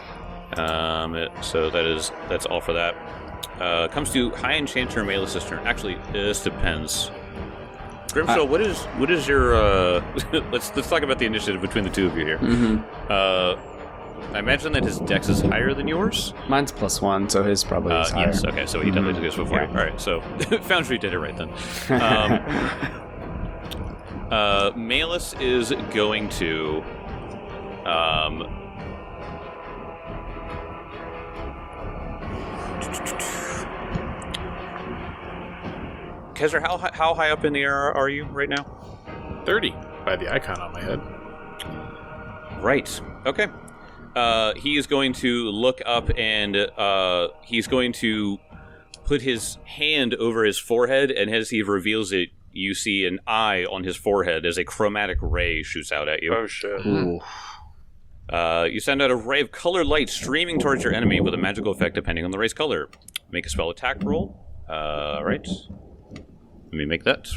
So that's all for that. Comes to High Enchanter Malus' turn. Actually, this depends. Grimshaw, what is your let's talk about the initiative between the two of you here. I imagine that his dex is higher than yours. Mine's +1, so his probably is higher. Yes, okay, so he definitely took this before you. All right, so Foundry did it right then. Malus is going to Kezra, how high up in the air are you right now? 30 by the icon on my head. Right. Okay. He is going to look up and he's going to put his hand over his forehead, and as he reveals it, you see an eye on his forehead as a chromatic ray shoots out at you. Oh shit. Ooh. You send out a ray of colored light streaming towards your enemy with a magical effect depending on the ray's color. Make a spell attack roll. Right. Let me make that.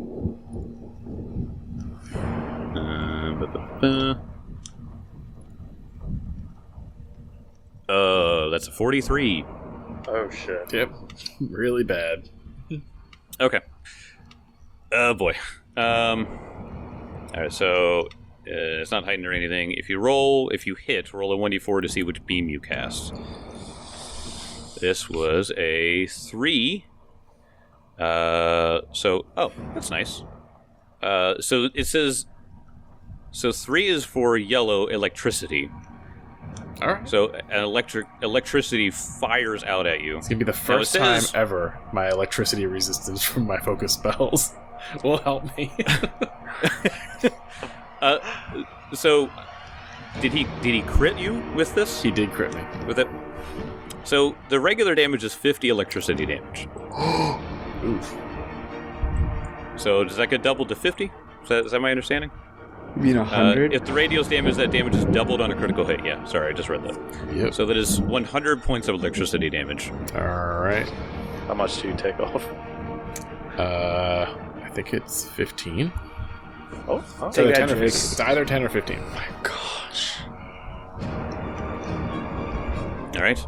That's a 43. Oh shit. Yep. Really bad. Okay. Oh boy. Alright, so it's not heightened or anything. If you hit, roll a 1d4 to see which beam you cast. This was a 3. That's nice. So it says, 3 is for yellow electricity. All right. So an electricity fires out at you. It's going to be the first time ever my electricity resistance from my focus spells will help me. So did he crit you with this? He did crit me. With it? So the regular damage is 50 electricity damage. Oof. So does that get doubled to 50? Is that my understanding? You mean 100? If the radios damage, that damage is doubled on a critical hit. Yeah, sorry, I just read that. Yep. So that is 100 points of electricity damage. All right. How much do you take off? I think it's 15. Oh, It's either, that, 10 or Jake. 15. It's either 10 or 15. My gosh. All right.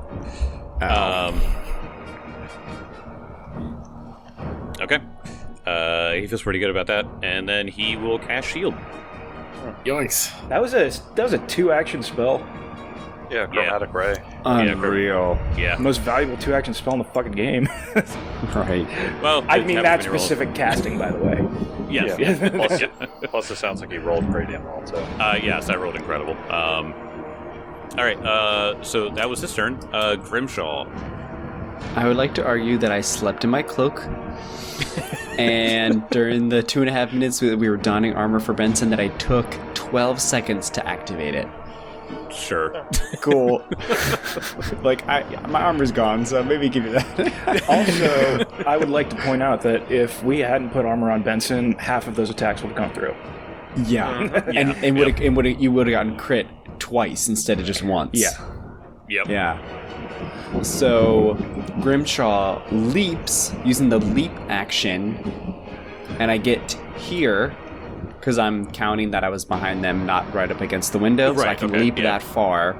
Okay. He feels pretty good about that, and then he will cast shield. Yoinks. That was a 2-action spell. Yeah, chromatic ray. Unreal. Yeah. Most valuable 2-action spell in the fucking game. Right. Well, I it mean, happens that's when you roll. specific casting, by the way. Yes. Yeah. Yeah. Plus, it sounds like he rolled pretty damn well too. Yes, I rolled incredible. All right. So that was his turn. Grimshaw. I would like to argue that I slept in my cloak. And during the 2.5 minutes that we were donning armor for Benson, that I took 12 seconds to activate it. Sure. Cool. Like, my armor's gone, so maybe give you that. Also, I would like to point out that if we hadn't put armor on Benson, half of those attacks would have come through. Yeah. And you would have gotten crit twice instead of just once. Yeah. Yep. Yeah. So Grimshaw leaps using the leap action, and I get here because I'm counting that I was behind them, not right up against the window, so I Right, can okay, leap yeah. that far.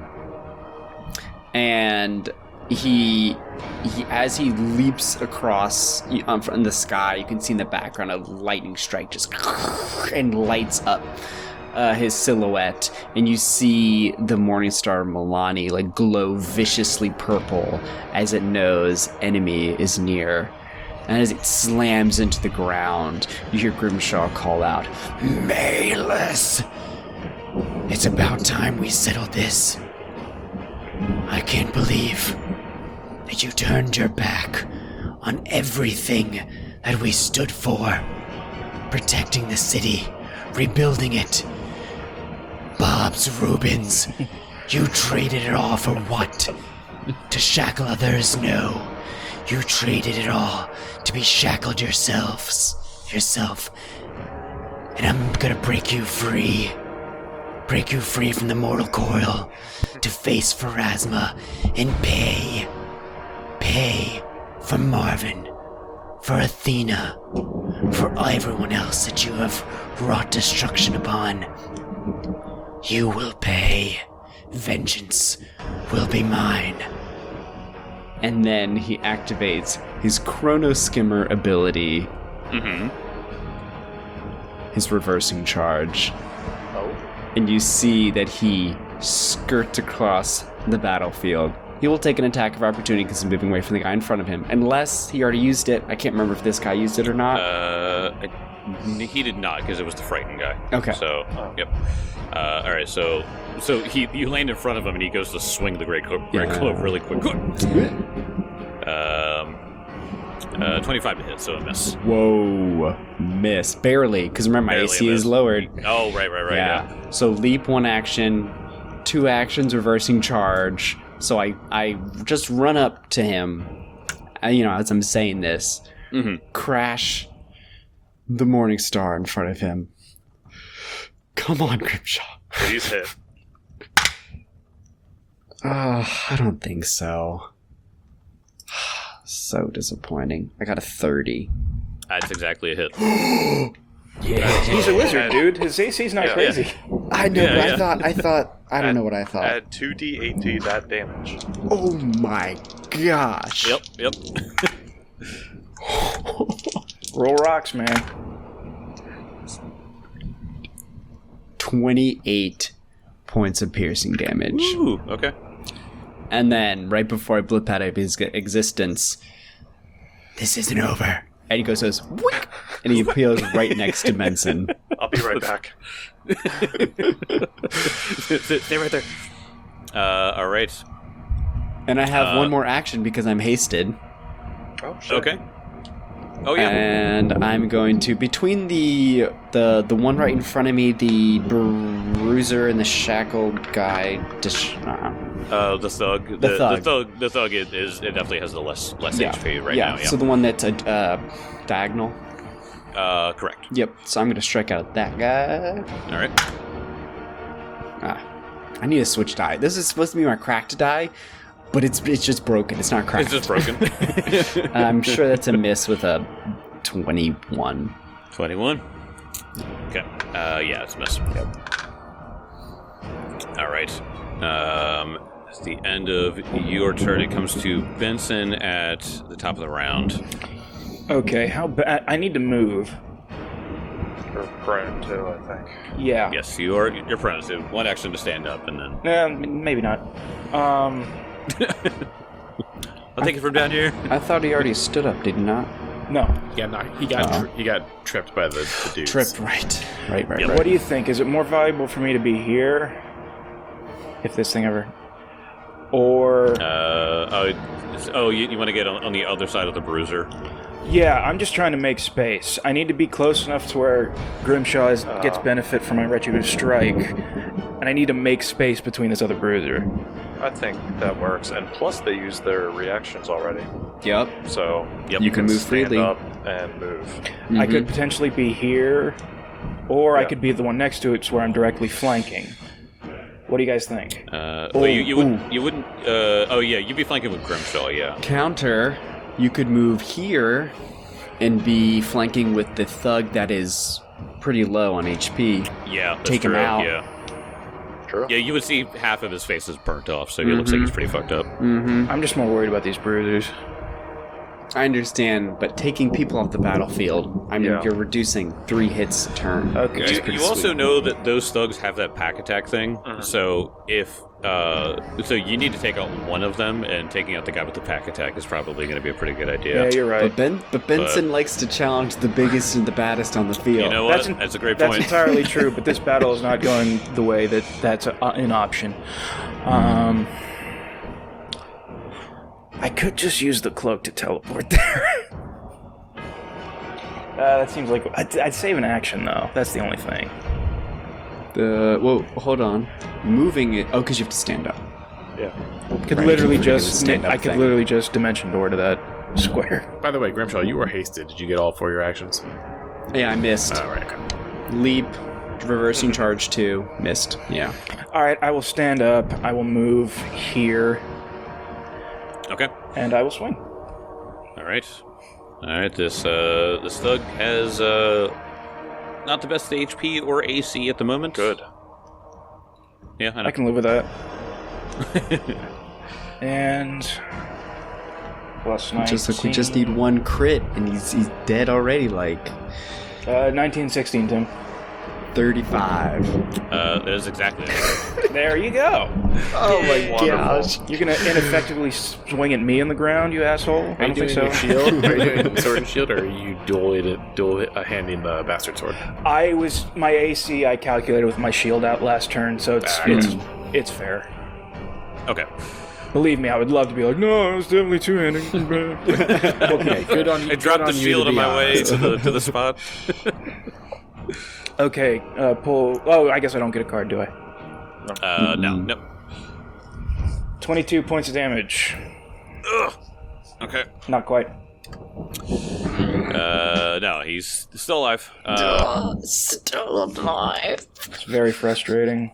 And he as he leaps across from the sky, you can see in the background a lightning strike just and lights up his silhouette, and you see the Morningstar Milani like glow viciously purple as it knows enemy is near. And as it slams into the ground, you hear Grimshaw call out, Malus! It's about time we settled this. I can't believe that you turned your back on everything that we stood for. Protecting the city, rebuilding it. Bob's Rubens, you traded it all for what? To shackle others? No. You traded it all to be shackled yourself. And I'm gonna break you free. Break you free from the mortal coil to face Pharasma and pay. Pay for Marvin, for Athena, for everyone else that you have wrought destruction upon. You will pay. Vengeance will be mine. and then he activates his Chrono Skimmer ability, his reversing charge. And you see that he skirts across the battlefield. He will take an attack of opportunity because he's moving away from the guy in front of him. Unless he already used it. I can't remember if this guy used it or not. He did not, because it was the frightened guy. Okay. So, yep. All right, so you land in front of him, and he goes to swing the great cloak really quick. 25 to hit, so a miss. Whoa. Miss. Barely, because remember, my Barely AC a is miss. lowered. Oh, right, yeah. So leap, 1 action, 2 actions, reversing charge. So I just run up to him as I'm saying this, crash the Morning Star in front of him. Come on, Grimshaw. Please hit. I don't think so. So disappointing. I got a 30. That's exactly a hit. He's a wizard, dude. His AC's not crazy. I know, Yeah, but I thought, I don't know what I thought. Add 2d8 to that damage. Oh my gosh. Yep. Roll rocks, man. 28 points of piercing damage. Ooh, okay. And then, right before I blip out of his existence, This isn't over. and he goes, "Wick," and he appears right next to Benson. I'll be right back. Stay right there. All right. And I have one more action because I'm hasted. Oh, shit. Okay. Oh yeah. And I'm going to, between the one right in front of me, the bruiser and the shackled guy. The thug. The thug is it definitely has the less HP right now. Yeah. So the one that's diagonal. Correct. Yep. So I'm going to strike out at that guy. All right. I need a switch die. This is supposed to be my cracked die, but it's just broken. It's not cracked. It's just broken. I'm sure that's a miss with a 21. 21. Okay. Yeah, it's a miss. Yep. All right. It's the end of your turn. It comes to Benson at the top of the round. Okay, how bad? I need to move. Or prone too, I think. Yeah. Yes, you're prone. So one action to stand up, and then Maybe not. I'll take it from down here. I thought he already stood up, did he not? No. He got tripped by the dudes. Tripped, right. Right. What do you think? Is it more valuable for me to be here? If this thing ever... Or... You want to get on the other side of the bruiser? Yeah, I'm just trying to make space. I need to be close enough to where Grimshaw gets benefit from my retributive strike, and I need to make space between this other bruiser. I think that works. And plus, they use their reactions already. Yep. So You can move stand freely. up and move. I could potentially be here, or I could be the one next to it where I'm directly flanking. What do you guys think? You wouldn't. You'd be flanking with Grimshaw. Yeah. Counter, you could move here and be flanking with the thug that is pretty low on HP. Yeah. That's Take him true. out. Yeah. True. Yeah, you would see half of his face is burnt off, so he looks like he's pretty fucked up. I'm just more worried about these bruisers. I understand, but taking people off the battlefield, you're reducing 3 hits a turn. Okay. You also know that those thugs have that pack attack thing, so if so you need to take out one of them, and taking out the guy with the pack attack is probably going to be a pretty good idea. Yeah, you're right. But Benson likes to challenge the biggest and the baddest on the field. You know what? That's a great That's point. entirely true, but this battle is not going the way that's an option. I could just use the cloak to teleport there. That seems like... I'd save an action, though. That's the only thing. Whoa, hold on. Moving it... Oh, because you have to stand up. Yeah. I could Right, literally it's a just... stand-up I could thing. literally just dimension door to that square. By the way, Grimshaw, you were hasted. Did you get all 4 of your actions? Yeah, I missed. All right. Okay. Leap, reversing charge 2, missed. Yeah. Alright, I will stand up. I will move here. Okay. And I will swing. All right. This thug has not the best HP or AC at the moment. Good. Yeah, I know. I can live with that. And... Plus 19. Just like we just need 1 crit, and he's dead already, like 1916, Tim. 35. That is exactly it. There you go. Oh my Wonderful. You're gonna ineffectively swing at me in the ground, you asshole? I don't think so. Shield? Are you doing sword and shield, or are you dual handing the bastard sword? My AC I calculated with my shield out last turn, so it's fair. Okay. Believe me, I would love to be like, no, it was definitely two-handing. Okay, good on you. I dropped the shield on my way to the spot. Okay, pull. Oh, I guess I don't get a card, do I? No. 22 points of damage. Ugh. Okay. Not quite. No, he's still alive. Still alive. It's very frustrating.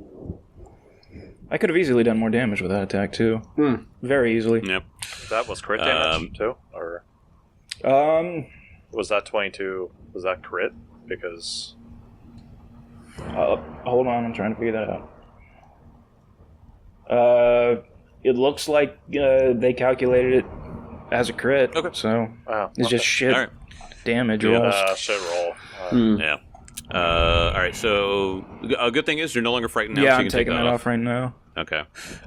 I could have easily done more damage with that attack too. Very easily. Yep. That was crit damage too, or was that 22? Was that crit? Because hold on, I'm trying to figure that out. It looks like they calculated it as a crit. Okay. So it's just shit damage rolls. Shit roll. Yeah. All right. So a good thing is you're no longer frightened now. Yeah, so you I'm can taking take that off right now. Okay.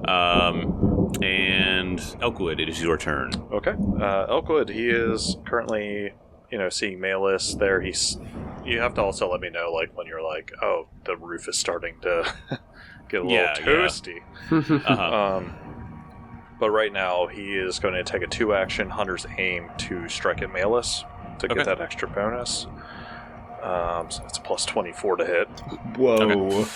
And Elkwood, it is your turn. Okay. Elkwood, he is currently, seeing Malus there. You have to also let me know, like, when you're like, oh, the roof is starting to get a little toasty. Uh-huh. But right now, he is going to take a 2-action Hunter's Aim to strike at Malus to get that extra bonus. So it's a plus 24 to hit. Whoa. Okay.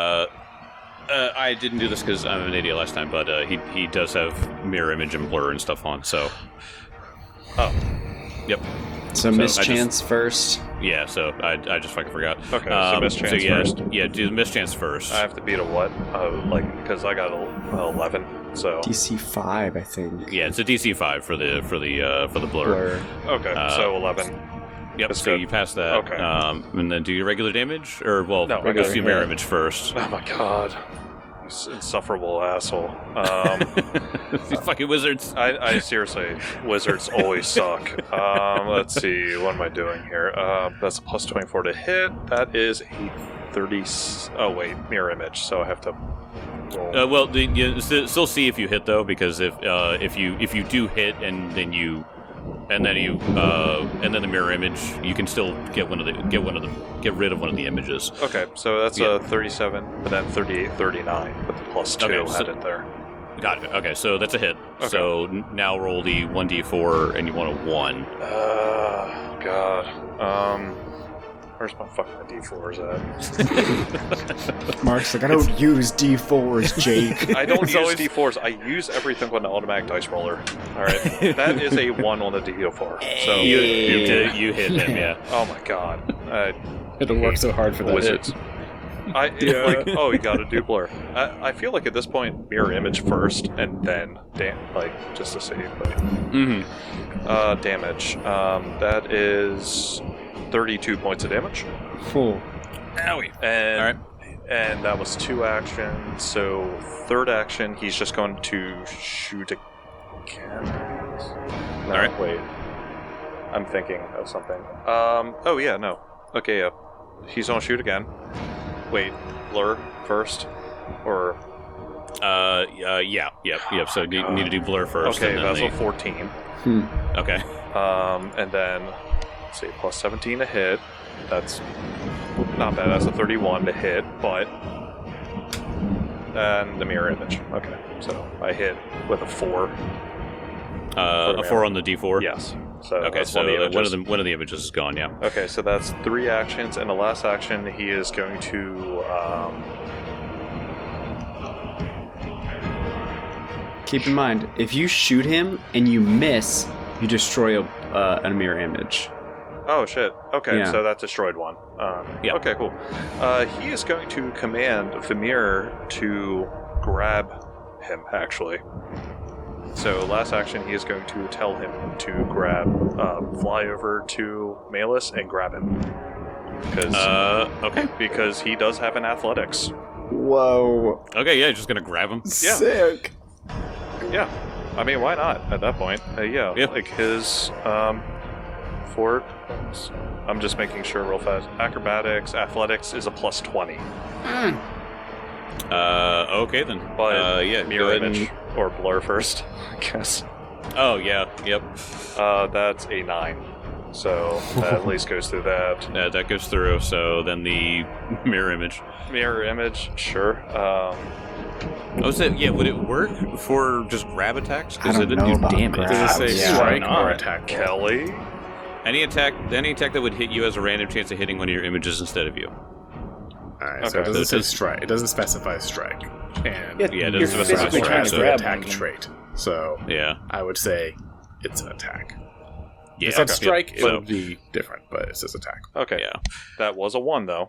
I didn't do this because I'm an idiot last time, but he does have mirror image and blur and stuff on, so... Oh. Yep. So mischance first. Yeah, so I just fucking forgot. Okay, so mischance first. Yeah, do the mischance first. I have to beat a what? Because I got 11, so... DC 5, I think. Yeah, it's a DC 5 for the blur. Okay, so 11. Yep, That's so good. you pass that. Okay. And then do your regular damage? Or, No, let's regular. do mirror image first. Oh my god. This insufferable asshole. These fucking wizards. I seriously, wizards always suck. Let's see, what am I doing here? That's a plus 24 to hit. That is a 30... Oh wait, mirror image, so I have to roll. Well, you still see if you hit, though, because if you do hit and then the mirror image, you can still get rid of one of the images. Okay, so that's a 37, but then 38, 39 with the plus 2 added there. Got it. Okay, so that's a hit. Okay. So now roll the 1d4, and you want a 1. God. Where's my fucking D4s at? Mark's like, I don't use D4s, Jake. I don't use D4s. I use everything with an automatic dice roller. All right, that is a 1 on the D4. So You hit him, yeah. Oh my god. It'll work so hard for that wizards. hit. You gotta do blur. I feel like at this point, mirror image first, and then just to see. But, damage. That is 32 points of damage. Cool. Owie. And, all right. And that was 2 actions. So third action, he's just going to shoot again. No, all right. Wait. I'm thinking of something. Oh yeah, no. Okay, yeah. He's gonna shoot again. Wait, blur first, or? Yeah. So you need to do blur first. Okay, and then that's a 14. Okay. And then, let's see, plus 17 to hit. That's not bad. That's a 31 to hit, but and the mirror image. Okay, so I hit with a 4. A 4 on the D4. Yes. So Okay, that's so one one of the images is gone. Yeah. Okay, so that's 3 actions, and the last action he is going to. Keep in mind, if you shoot him and you miss, you destroy a mirror image. Oh shit! Okay, Yeah. so that destroyed one. Yeah. Okay, cool. He is going to command Vimir to grab him. Actually, so last action he is going to tell him to fly over to Malus and grab him. Because he does have an athletics. Whoa. Okay, yeah, just gonna grab him. Yeah. Sick. Yeah, I mean, why not at that point? Yeah, like his fort. I'm just making sure real fast. Acrobatics, athletics is a plus 20. Okay then. But yeah, mirror image or blur first, I guess. Oh yeah, yep. That's a 9. So that at least goes through that. That goes through. So then the mirror image. Mirror image, sure. Would it work for just grab attacks? I don't know about Does it say Yeah, strike why or not? attack? Kelly? Any attack that would hit you has a random chance of hitting one of your images instead of you. Alright, so it Okay. doesn't say strike. It doesn't specify strike. And Yeah, it you're doesn't specify physically strike, trying to so grab attack one. trait. So Yeah. I would say it's an attack. Yeah, If it's strike, yep. it would be different, but it says attack. Okay. Yeah. That was a 1, though.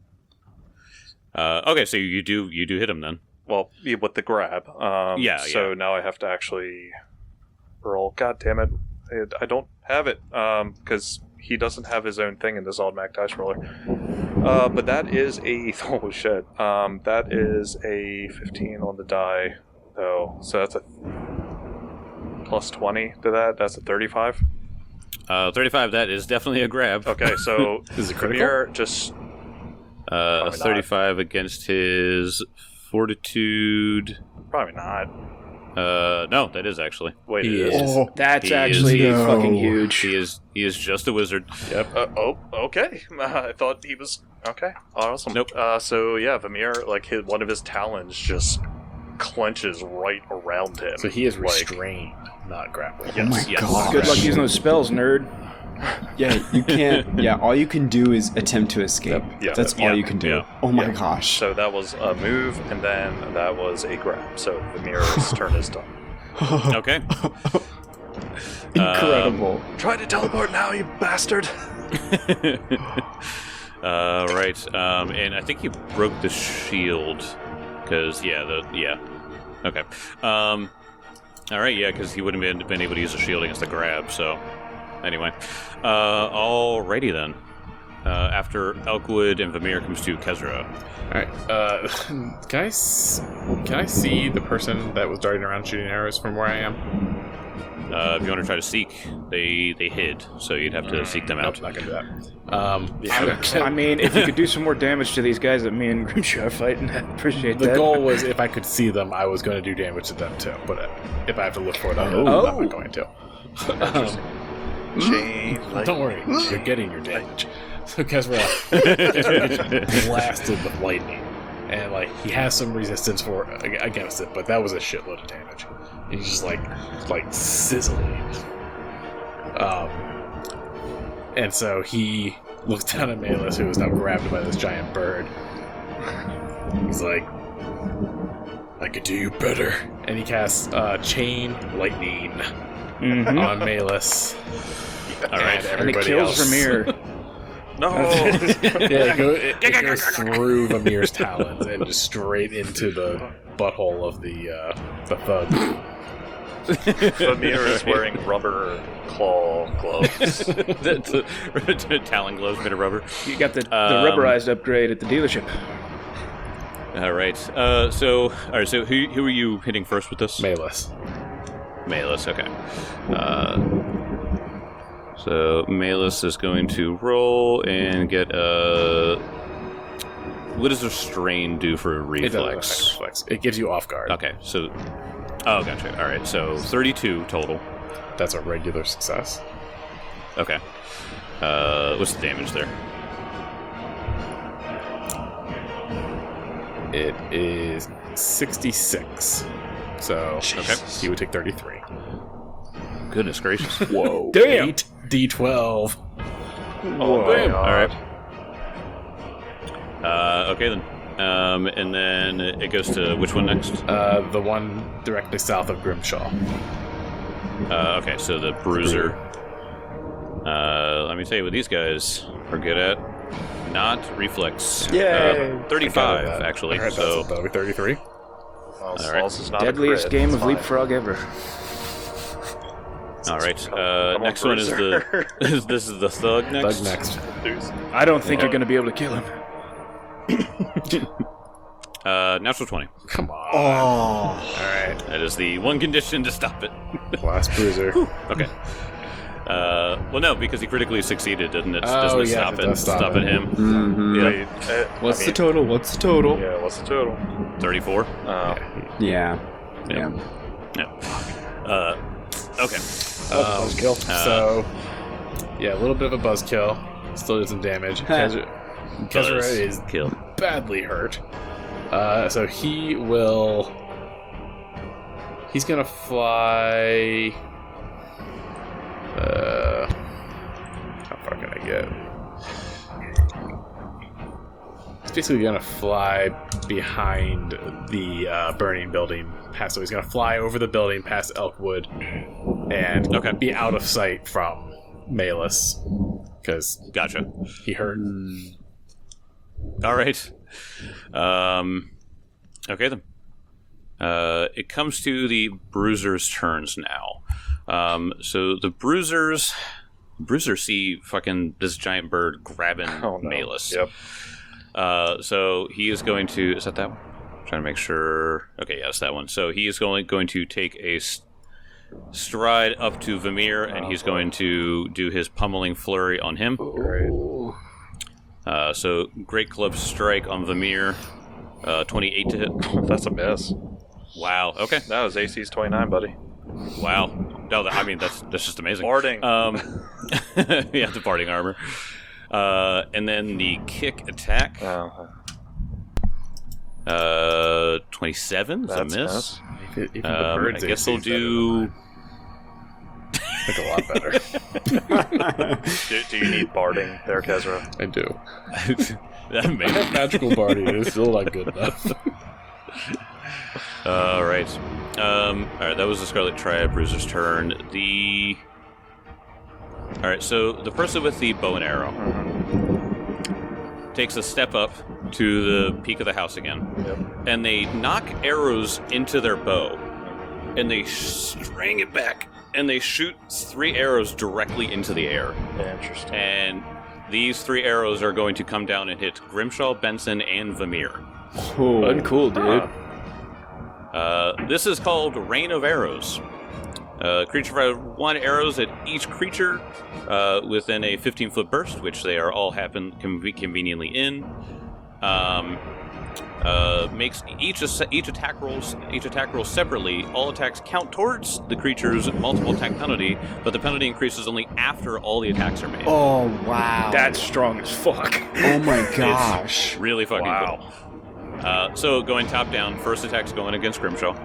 Okay, so you do hit him then. Well, with the grab. So now I have to actually roll. God damn it. I don't have it, because he doesn't have his own thing in this automatic dice roller. But that is a... Oh, shit. That is a 15 on the die, though. So that's a plus 20 to that. That's a 35. 35, that is definitely a grab. Okay, so Is it critical? Vamir just... A 35 against his fortitude. Probably not. No, that is actually. Wait, He it is. is. Oh, That's He is- actually No. fucking huge. He is just a wizard. Yep. Okay. I thought he was... Okay. Awesome. Nope. So, yeah, Vamir, like, one of his talons just clenches right around him. So he is like, restrained, not grappled. oh my yes. god. Good luck using those spells, nerd. Yeah, you can't. Yeah, all you can do is attempt to escape. Yeah. That's all Yeah. you can do. Yeah. Oh my Yeah. gosh. So that was a move, and then that was a grab. So Vamir's turn is done. Okay. Incredible. Try to teleport now, you bastard! Right. And I think he broke the shield. Because, Okay. All right, yeah, because he wouldn't have been able to use a shield against the grab, so... Anyway. Alrighty then. After Elkwood and Vamir comes to Kezra. Alright, can I see the person that was darting around shooting arrows from where I am? If you want to try to seek, they hid, so you'd have to seek them Nope, out. not gonna do that. I mean, if you could do some more damage to these guys that me and Grimshaw are fighting, I'd appreciate The that. goal was if I could see them, I was going to do damage to them too. But if I have to look for it, I'm Oh. not going to. Don't worry, you're getting your damage. So Kezra gets blasted with lightning, and like he has some resistance against it, but that was a shitload of damage. He's just like sizzling. And so he looks down at Malus, who is now grabbed by this giant bird. He's like, I could do you better. And he casts Chain Lightning on Malus. All right. and it everybody kills else. Vermeer. No! Yeah, it goes through Vamir's talons and just straight into the butthole of the thug. Vamir is wearing rubber claw gloves. Talon gloves made of rubber. You got the rubberized upgrade at the dealership. All right. So who are you hitting first with this? Malus. Malus, okay. So Malus is going to roll and get a... What does a strain do for a It doesn't affect reflex? reflex. It gives you off guard. Okay, so... Oh, gotcha. All right, so 32 total. That's a regular success. Okay. What's the damage there? It is 66. So he would take 33. Goodness gracious. Whoa. Damn. 8d12. Oh my god. All right. Okay then. And then it goes to which one next? The one directly south of Grimshaw. Okay, so the bruiser. Let me tell you what these guys are good at. Not reflex. Yay. 35 actually. Alright, So that'll be 33. Well, All right. this is not a Deadliest crit, game it's of fine. leapfrog ever. all right. I'm a Next one is bruiser. this is the thug next. Thug next. I don't think you're going to be able to kill him. Natural 20. Come on. Oh. Alright. That is the one condition to stop it. Last bruiser. Okay. Well, no, because he critically succeeded, doesn't it? Oh, Doesn't it yeah, stop it it? does stop at it. him. Mm-hmm. Wait, What's I the total? What's the total? Yeah, what's the total? 34. Yeah. Yeah. Okay. Buzzkill. So, yeah, a little bit of a buzzkill. Still did some damage. Kezra is Kill. badly hurt. So he will... He's gonna fly... how far can I get? He's basically gonna fly behind the burning building. So he's gonna fly over the building past Elkwood and be out of sight from Malus because Gotcha. he hurt. All right. Okay then. It comes to the Bruisers' turns now. So the Bruisers see fucking this giant bird grabbing Malus. Yep. So he is going to. Is that one? I'm trying to make sure. Okay, yeah, it's that one. So he is going to take a stride up to Vamir, and he's going to do his pummeling flurry on him. Great. So Great Club Strike on Vamir. 28 to hit. That's a miss. Wow. Okay. That was AC's 29, buddy. Wow. No, that's just amazing. Barding. Yeah, the barding armor. And then the kick attack. 27 is a That's miss. Even the birds I guess AC they'll is better do. than mine. Like a lot better. Do you need barding there, Kezra? I do. That may- Magical barding is still not good enough. All right. All right. That was the Scarlet Triad Bruiser's turn. All right. So the person with the bow and arrow takes a step up to the peak of the house again, and they knock arrows into their bow, and they string it back, and they shoot 3 arrows directly into the air. Interesting. And these 3 arrows are going to come down and hit Grimshaw, Benson, and Vamir. Uncool, dude. This is called Rain of Arrows. Creature fires 1 arrows at each creature within a 15-foot burst, which they are all conveniently in. Makes each attack roll separately. All attacks count towards the creature's multiple attack penalty, but the penalty increases only after all the attacks are made. Oh, wow. That's strong as fuck. Oh my gosh. Really fucking cool. So going top down, first attack's going against Grimshaw.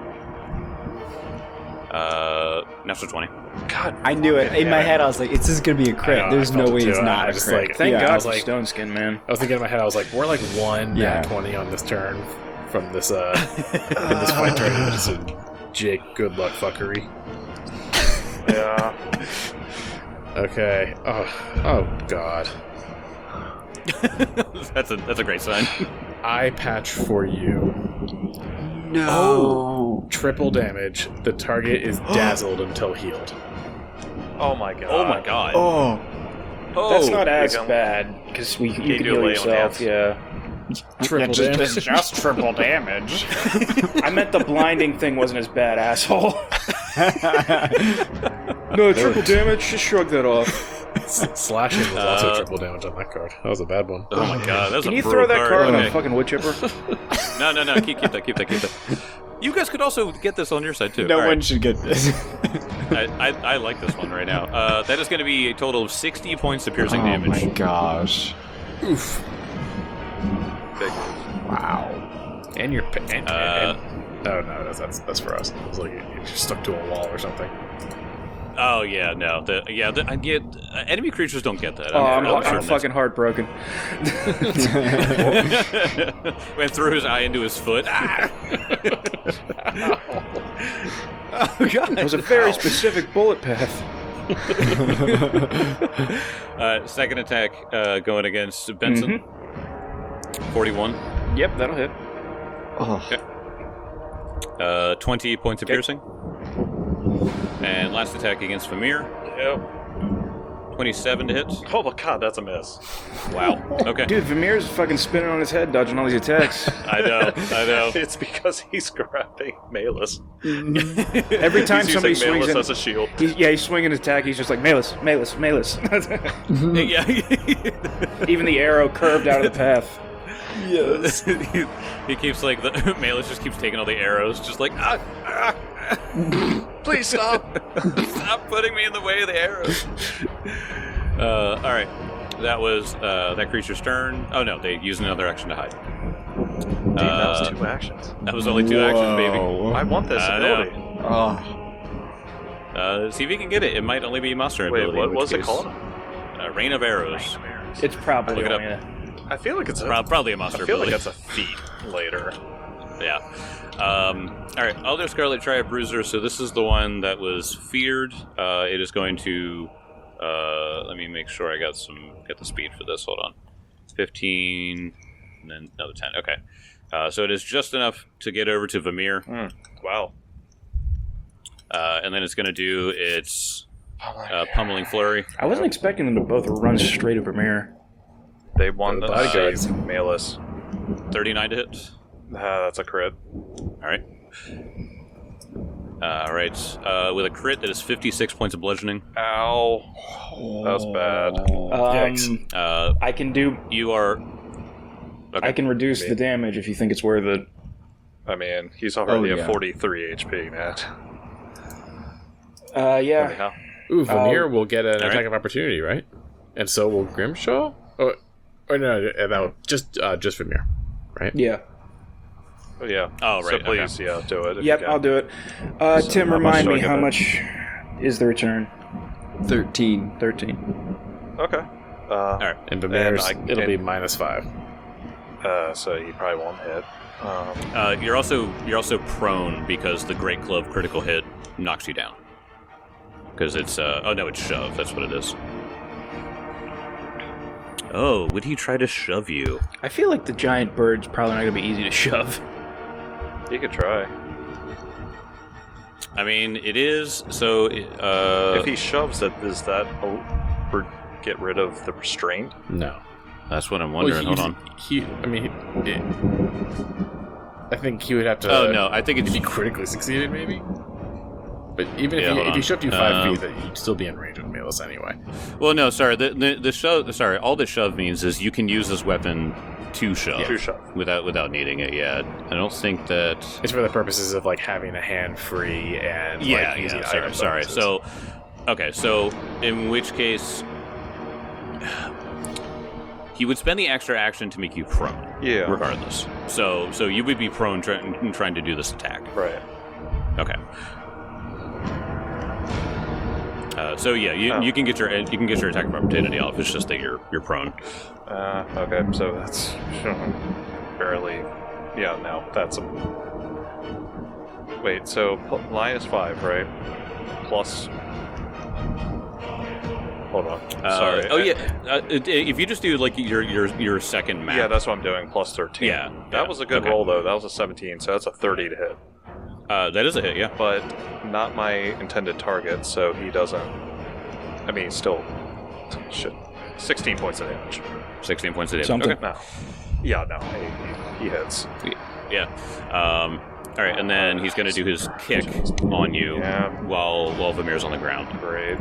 Natural 20. God, I knew it. In my head, I was like, this is going to be a crit. I know, There's I no felt it way too. it's not I a just, crit. like, Thank I God was for like- Stone Skin, man. I was thinking in my head, I was like, we're like 1 Yeah. 20 on this turn from this in this fight turn. And it's a Jake good luck fuckery. yeah. Okay. Oh God. That's a great sign. Eye patch for you. No. Triple damage. The target is dazzled until healed. Oh my god. Oh my god. Oh. That's not as you can- bad, because you can do heal lay on yourself, hands. yeah. Triple damage. just triple damage. I meant the blinding thing wasn't as bad, asshole. No, triple damage? Just shrug that off. Slashing was also triple damage on that card. That was a bad one. Oh my god. That's Can a you brutal throw that card on Okay. a fucking wood chipper? No. Keep that. You guys could also get this on your side too. No All one right. should get this. I like this one right now. That is going to be a total of 60 points of piercing Oh damage. my gosh. Oof. Big. Wow. And your and oh no, that's for us. It was like you're stuck to a wall or something. Oh yeah, no. I get enemy creatures don't get that. Oh, I'm certain fucking heartbroken. went through his eye into his foot. Ah! Oh god. It was a very specific bullet path. Second attack going against Benson. 41. Yep, that'll hit. Oh. 20 points of piercing. And last attack against Vamir. Yep. 27 to hit. Oh my god, that's a miss. Wow. Okay. Dude, Vamir's fucking spinning on his head, dodging all these attacks. I know. It's because he's grabbing Malus. Every time He's somebody using swings Malus in, as a shield. he's swinging his attack, he's just like, Malus. Yeah. Even the arrow curved out of the path. Yes. he keeps like the Malus just keeps taking all the arrows, just like Please stop. stop putting me in the way of the arrows. All right, that was that creature's turn. Oh no, they used another action to hide. Dude, that was 2 actions. That was only 2 actions, baby. I want this I know. ability. Oh. See if you can get it. It might only be a monster Wait, ability. what in which was it case- called? Rain of Arrows. It's probably Look it up. only I feel like it's a, Probably a monster I feel like ability. that's a feat later. Yeah. All right, other Scarlet Triad Bruiser. So this is the one that was feared. It is going to. Let me make sure I get the speed for this. Hold on. 15, and then another 10. Okay. So it is just enough to get over to Vamir. Wow. And then it's going to do its Pummeling Flurry. I wasn't expecting them to both run straight over Mirror. They won the bodyguards. Malus. 39 to hit. That's a crit. All right. With a crit, that is 56 points of bludgeoning. Ow. That was bad. I can do. You are. Okay. I can reduce the damage if you think it's worth it. I mean, he's already at 43 HP, Matt. Yeah. Anyhow. Ooh, Vamir will get an attack of opportunity, right? And so will Grimshaw? Or no, that will just Vamir, right? Yeah. Yeah. Oh, right. So please, do it. if Yep, you can. I'll do it. Tim, remind me how much is the return? 13. 13. Okay. All right. And Vamir's, it'll be -5. So he probably won't hit. You're also prone because the Great Club critical hit knocks you down. Because it's it's shove. That's what it is. Oh, would he try to shove you? I feel like the giant bird's probably not going to be easy to shove. You could try. I mean, it is. So, If he shoves it, does that get rid of the restraint? No. That's what I'm wondering. Hold on. I think he would have to. Oh no, I think If it's he critically succeeded, maybe. But even hold if he on. shoved you 5 feet, that you'd still be in range of Malus anyway. Well, no, sorry. The shove. Sorry, all the shove means is you can use this weapon to shove. To shove. Without needing it. Yeah, I don't think that. It's for the purposes of like having a hand free and using item Sorry. bonuses. So, okay. So, in which case, he would spend the extra action to make you prone. Yeah. Regardless. So you would be prone trying to do this attack. Right. Okay. You can get your attack of opportunity off. It's just that you're prone. Okay, so that's barely. Yeah, no, that's a. Wait, so -5, right? Plus. Hold on. Sorry. If you just do like your second map. Yeah, that's what I'm doing. Plus 13. Yeah, that was a good roll though. That was a 17, so that's a 30 to hit. That is a hit, yeah. But not my intended target, so he doesn't. I mean, still. Shit. 16 points of damage. 16 points of damage. Something. Okay. No. Yeah, no. He hits. Yeah. All right, and then he's going to do his kick on you while Vamir's on the ground. Great.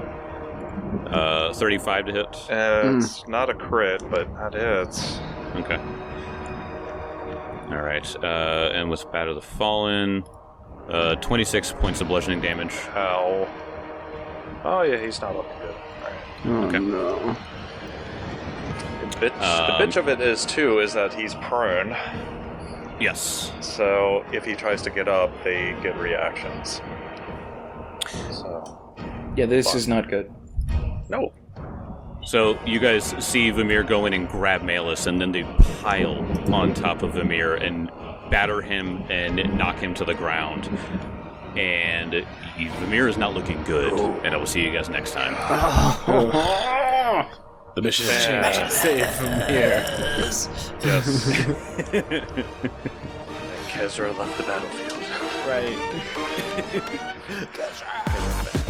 35 to hit. It's not a crit, but that hits. Okay. All right, and with Bat of the Fallen, 26 points of bludgeoning damage. Ow. Oh, yeah, he's not looking good. Alright. Okay. No. The bitch of it is that he's prone. Yes. So if he tries to get up, they get reactions. So. Yeah, this is not good. No. So you guys see Vamir go in and grab Malus, and then they pile on top of Vamir and batter him and knock him to the ground. And Vamir is not looking good. And I will see you guys next time. The mission has changed. Save Vamir. Yes. And Kezra left the battlefield. Right.